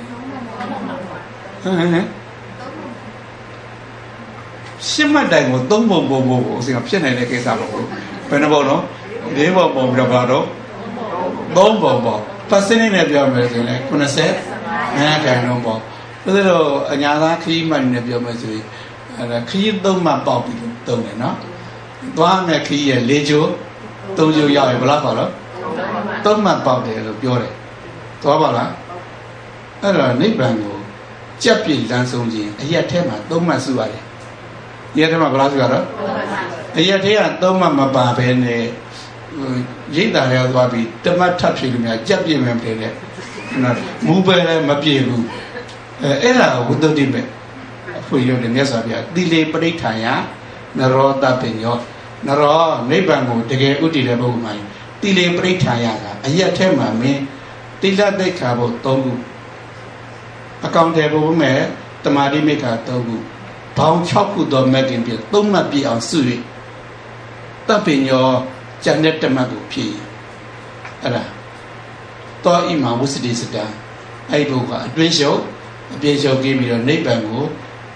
10မှတ်တန်ကို3ပုံပုံအစဉ်ဖြစ်နိုင်တဲ့ကိစ္စမဟုတ်ဘူးဘယ်နှပုံတော့4ပုံပုံပြီးတော့3ပုံပေါ့ percentage နဲ့ပြောမယ်ဆိုရင်90ခန့်လုံးပေါ့ဒါဆိုတော့အညာသားခီးမှတ်နဲ့ပြောမယ်ဆိုရင်ခီး3မှတ်ပေါက်ပြီလို့သုံးတယ်နော်သွားမယ်ခီးရဲ့4ကျိုး3ကျိုးရောက်ရင်ဘယ်လောက်ပါတော့3မှတ်ပေါက်တယ်လို့ပြောတယ်သွားပါလားအဲ့တော့နိဗ္ဗာန်ကိုကြက်ပြည့်လမ်းဆုံးခြင်းအရက်ထဲမှာ3မှတ်စုရတယ်အရက်ထဲမှာဘယ်လောက်စုရတော့အရက်ထဲက3မှတ်မပါဘဲနဲ့ရိတ်တာလည်းသွားပြီးတမတ်ထပ်ဖြေလို့များကြက်ပြည့်မယ်တဲ့မူပဲလည်းမပြည့်ဘူးအဲ့ဒါဝိတ္တုတိပဲဖွင့်ရတယ်မြတ်စွာဘုရားတိလေပဋိဌာယနရောတပညောနရောနိဗ္ဗာန်ကိုတကယ်ဥတည်တဲ့ပုဂ္ဂိုလ်မှတိလေပဋိဌာယကအရက်ထဲမှာမင်းတိလသိက္ခာဘု3ခုအကောင်တယ်ဘုမဲ့တမာတိမိက္ခာ3ခုဘောင်း6ခုသောမဂ္ဂင်ပြ3မှတ်ပြည့်အောင်စု၍တပညောကျန်တဲ့တမတ်ကိုဖြည့်အဲ့ဒါတောဣမဝုစတိစတံအဲ့ဘုကအတွင်းရှုပ်အပြည့်ရှုပ်ကြည့်ပြီးတော့နိဗ္ဗာန်ကို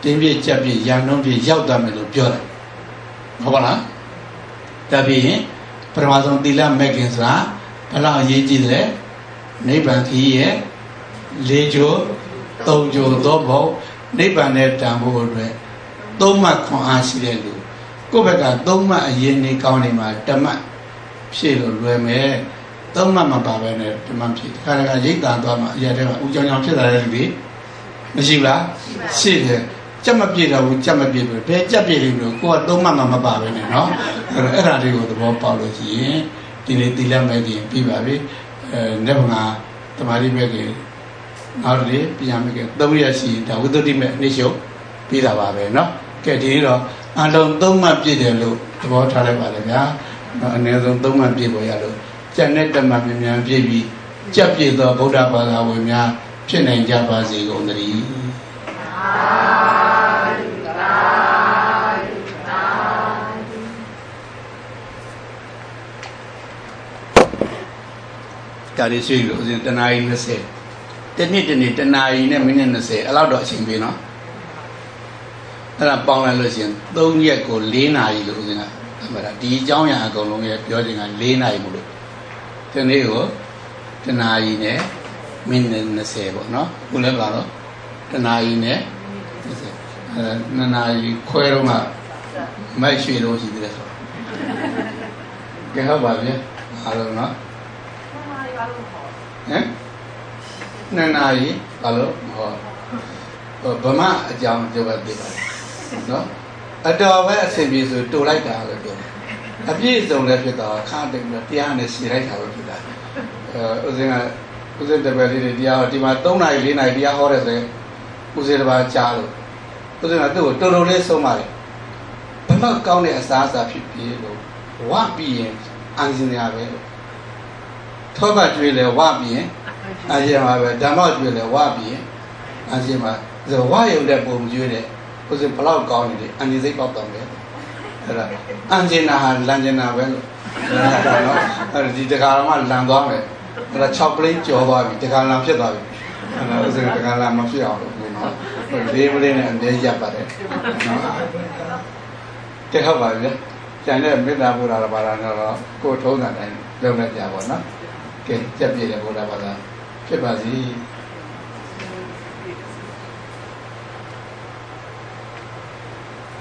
တင်းပြည့်ကြက်ပြည့်ရန်နှုံးပြည့်ရောက်သွားမယ်လို့ပြောတယ်ဟုတ်ပါလားဒါပြီးရင်ပထမဆုံးသီလမဲ့ခင်ဆိုတာဘယ်လောက်အရေးကြီးတယ်နိဗ္ဗာန်ခရီးရဲ့၄ကျိုး၃ကျိုးသောဘုံနိဗ္ဗာန်နဲ့တန်ဖို့အတွက်၃မှတ်ခွန်အားရှိတဲ့လူကိုယ့်ဘက်က၃မှတ်အရင်နေကောင်းနေမှာတမှတ်ဖြည့်လို့လွယ်မယ်၃မှတ်မပါဘဲနဲ့တမှတ်ဖြည့်ခါရကရိတ်တာသွားမှအရာတွေကဦးကြောင်ကြောင်ဖြစ်လာတဲ့လူတွေမရှိဘူးလားရှိတယ်ကြက်မပြည့်တော့ဘူးကြက်မပြည့်ဘူးဘယ်ကြက်ပြည့်လိမ့်လို့ကိုက၃မှတ်မှမပါဘဲနဲ့နော်အဲ့ဒါလေးကိုသဘောပေါက်လို့ရှိရင်ဒီနေ့သီလမဲ့ခင်ပြီးပါပြီနေ့ကတမာတိမဲ့ခင်နောက်တည်းပြန်မဲ့ခင်၃ရက်ရှိဒါဝိသုဒ္ဓိမဲ့နေ့ရှုပ်ပြီးတာပါပဲနော်ကဲဒီနေ့တော့အလုံး၃မှတ်ပြည့်တယ်လို့သဘောထားလိုက်ပါလေဗျာအနည်းဆုံး၃မှတ်ပြည့်ပေါ်ရလို့ကျန်တဲ့တမန်မြန်ပြည့်ပြီးကြက်ပြည့်သောဗုဒ္ဓဘာသာဝင်များဖြစ်နိုင်ကြပါစေကုန်သတည်းကာရီရှိလို့ဦးဇင်းတနာရီ20တနေ့တနာရီနဲ့မိနစ်20အဲ့လောက်တော့အချိန်ပေးနော်အဲ့ဒါပေါင်းလိုက်လို့ရှိရင်3ရက်ကို4နာရီလို့ဦးဇင်းကအဲ့ဒါဒီအကြောင်းအရာအကုန်လုံးရဲ့ပြောချင်တာ4နာရီမို့လို့ဒီနေ့ကိုတနာရီနဲ့မိနစ်20ပေါ့နော်ခုလည်းပါတော့တနာရီနဲ့2နာရီခွဲတော့မှမိုက်ရွှေလို့ရှိသေးတယ်ဆိုကဲဟုတ်ပါပြီအားလုံးနော်ဟမ်2နာရီဘာလို့ဟောဗမာအကြောင်းပြောပါသေးပါနော်အတော်ပဲအဆင်ပြေဆိုတူလိုက်တာလို့ပြောတယ်အပြည့်စုံလည်းဖြစ်တော့ခါတိတ်ပြီးတရားနဲ့ရှည်လိုက်တာပဲဖြစ်တာဦးစင်းတပည့်လေးတွေတရားဟောဒီမှာ3နာရီ4နာရီတရားဟောတယ်ဆိုရင်ဦးစင်းတစ်ပါးကြားလို့ဦးစင်းကသူ့ကိုတော်တော်လေးဆုံးပါတယ်ဘယ်တော့ကောင်းတဲ့အစားအစာဖြစ်ပြီးလို့ဝပြီးရင်အန်စင်ရပဲလို့ထောပတ်ကျွေးလဲဝပြီးရင်အန်စင်ပါပဲဓမ္မကျွေးလဲဝပြီးရင်အန်စင်ပါဆိုဝရုံတဲ့ပုံကျွေးတဲ့ဦးစင်းဘလောက်ကောင်းနေလဲအန်စင်စိတ်ပေါက်တော့တယ်အဲ့ဒါအန်စင်နာဟာလန်စင်နာပဲလို့နော်အဲ့ဒီတခါမှလန်သွားမယ်အဲ့ဒါ6ပလင်းကျော်သွားပြီတခါလန်ဖြစ်သွားပြီအဲ့ဒါဦးစင်းတခါလန်မဖြစ်အောင်လို့နော်လေးပလင်းနဲ့အမြဲရပ်ပါတယ်နော်ကဲဟုတ်ပါပြီကျန်တဲ့မေတ္တာဘုရားဘာသာတော့ကိုထုံးတဲ့အတိုင်းလုပ်နေကြပါတော့နော်ကဲကြက်ပြည့်တဲ့ဘုရားဘာသာဖြစ်ပါစေ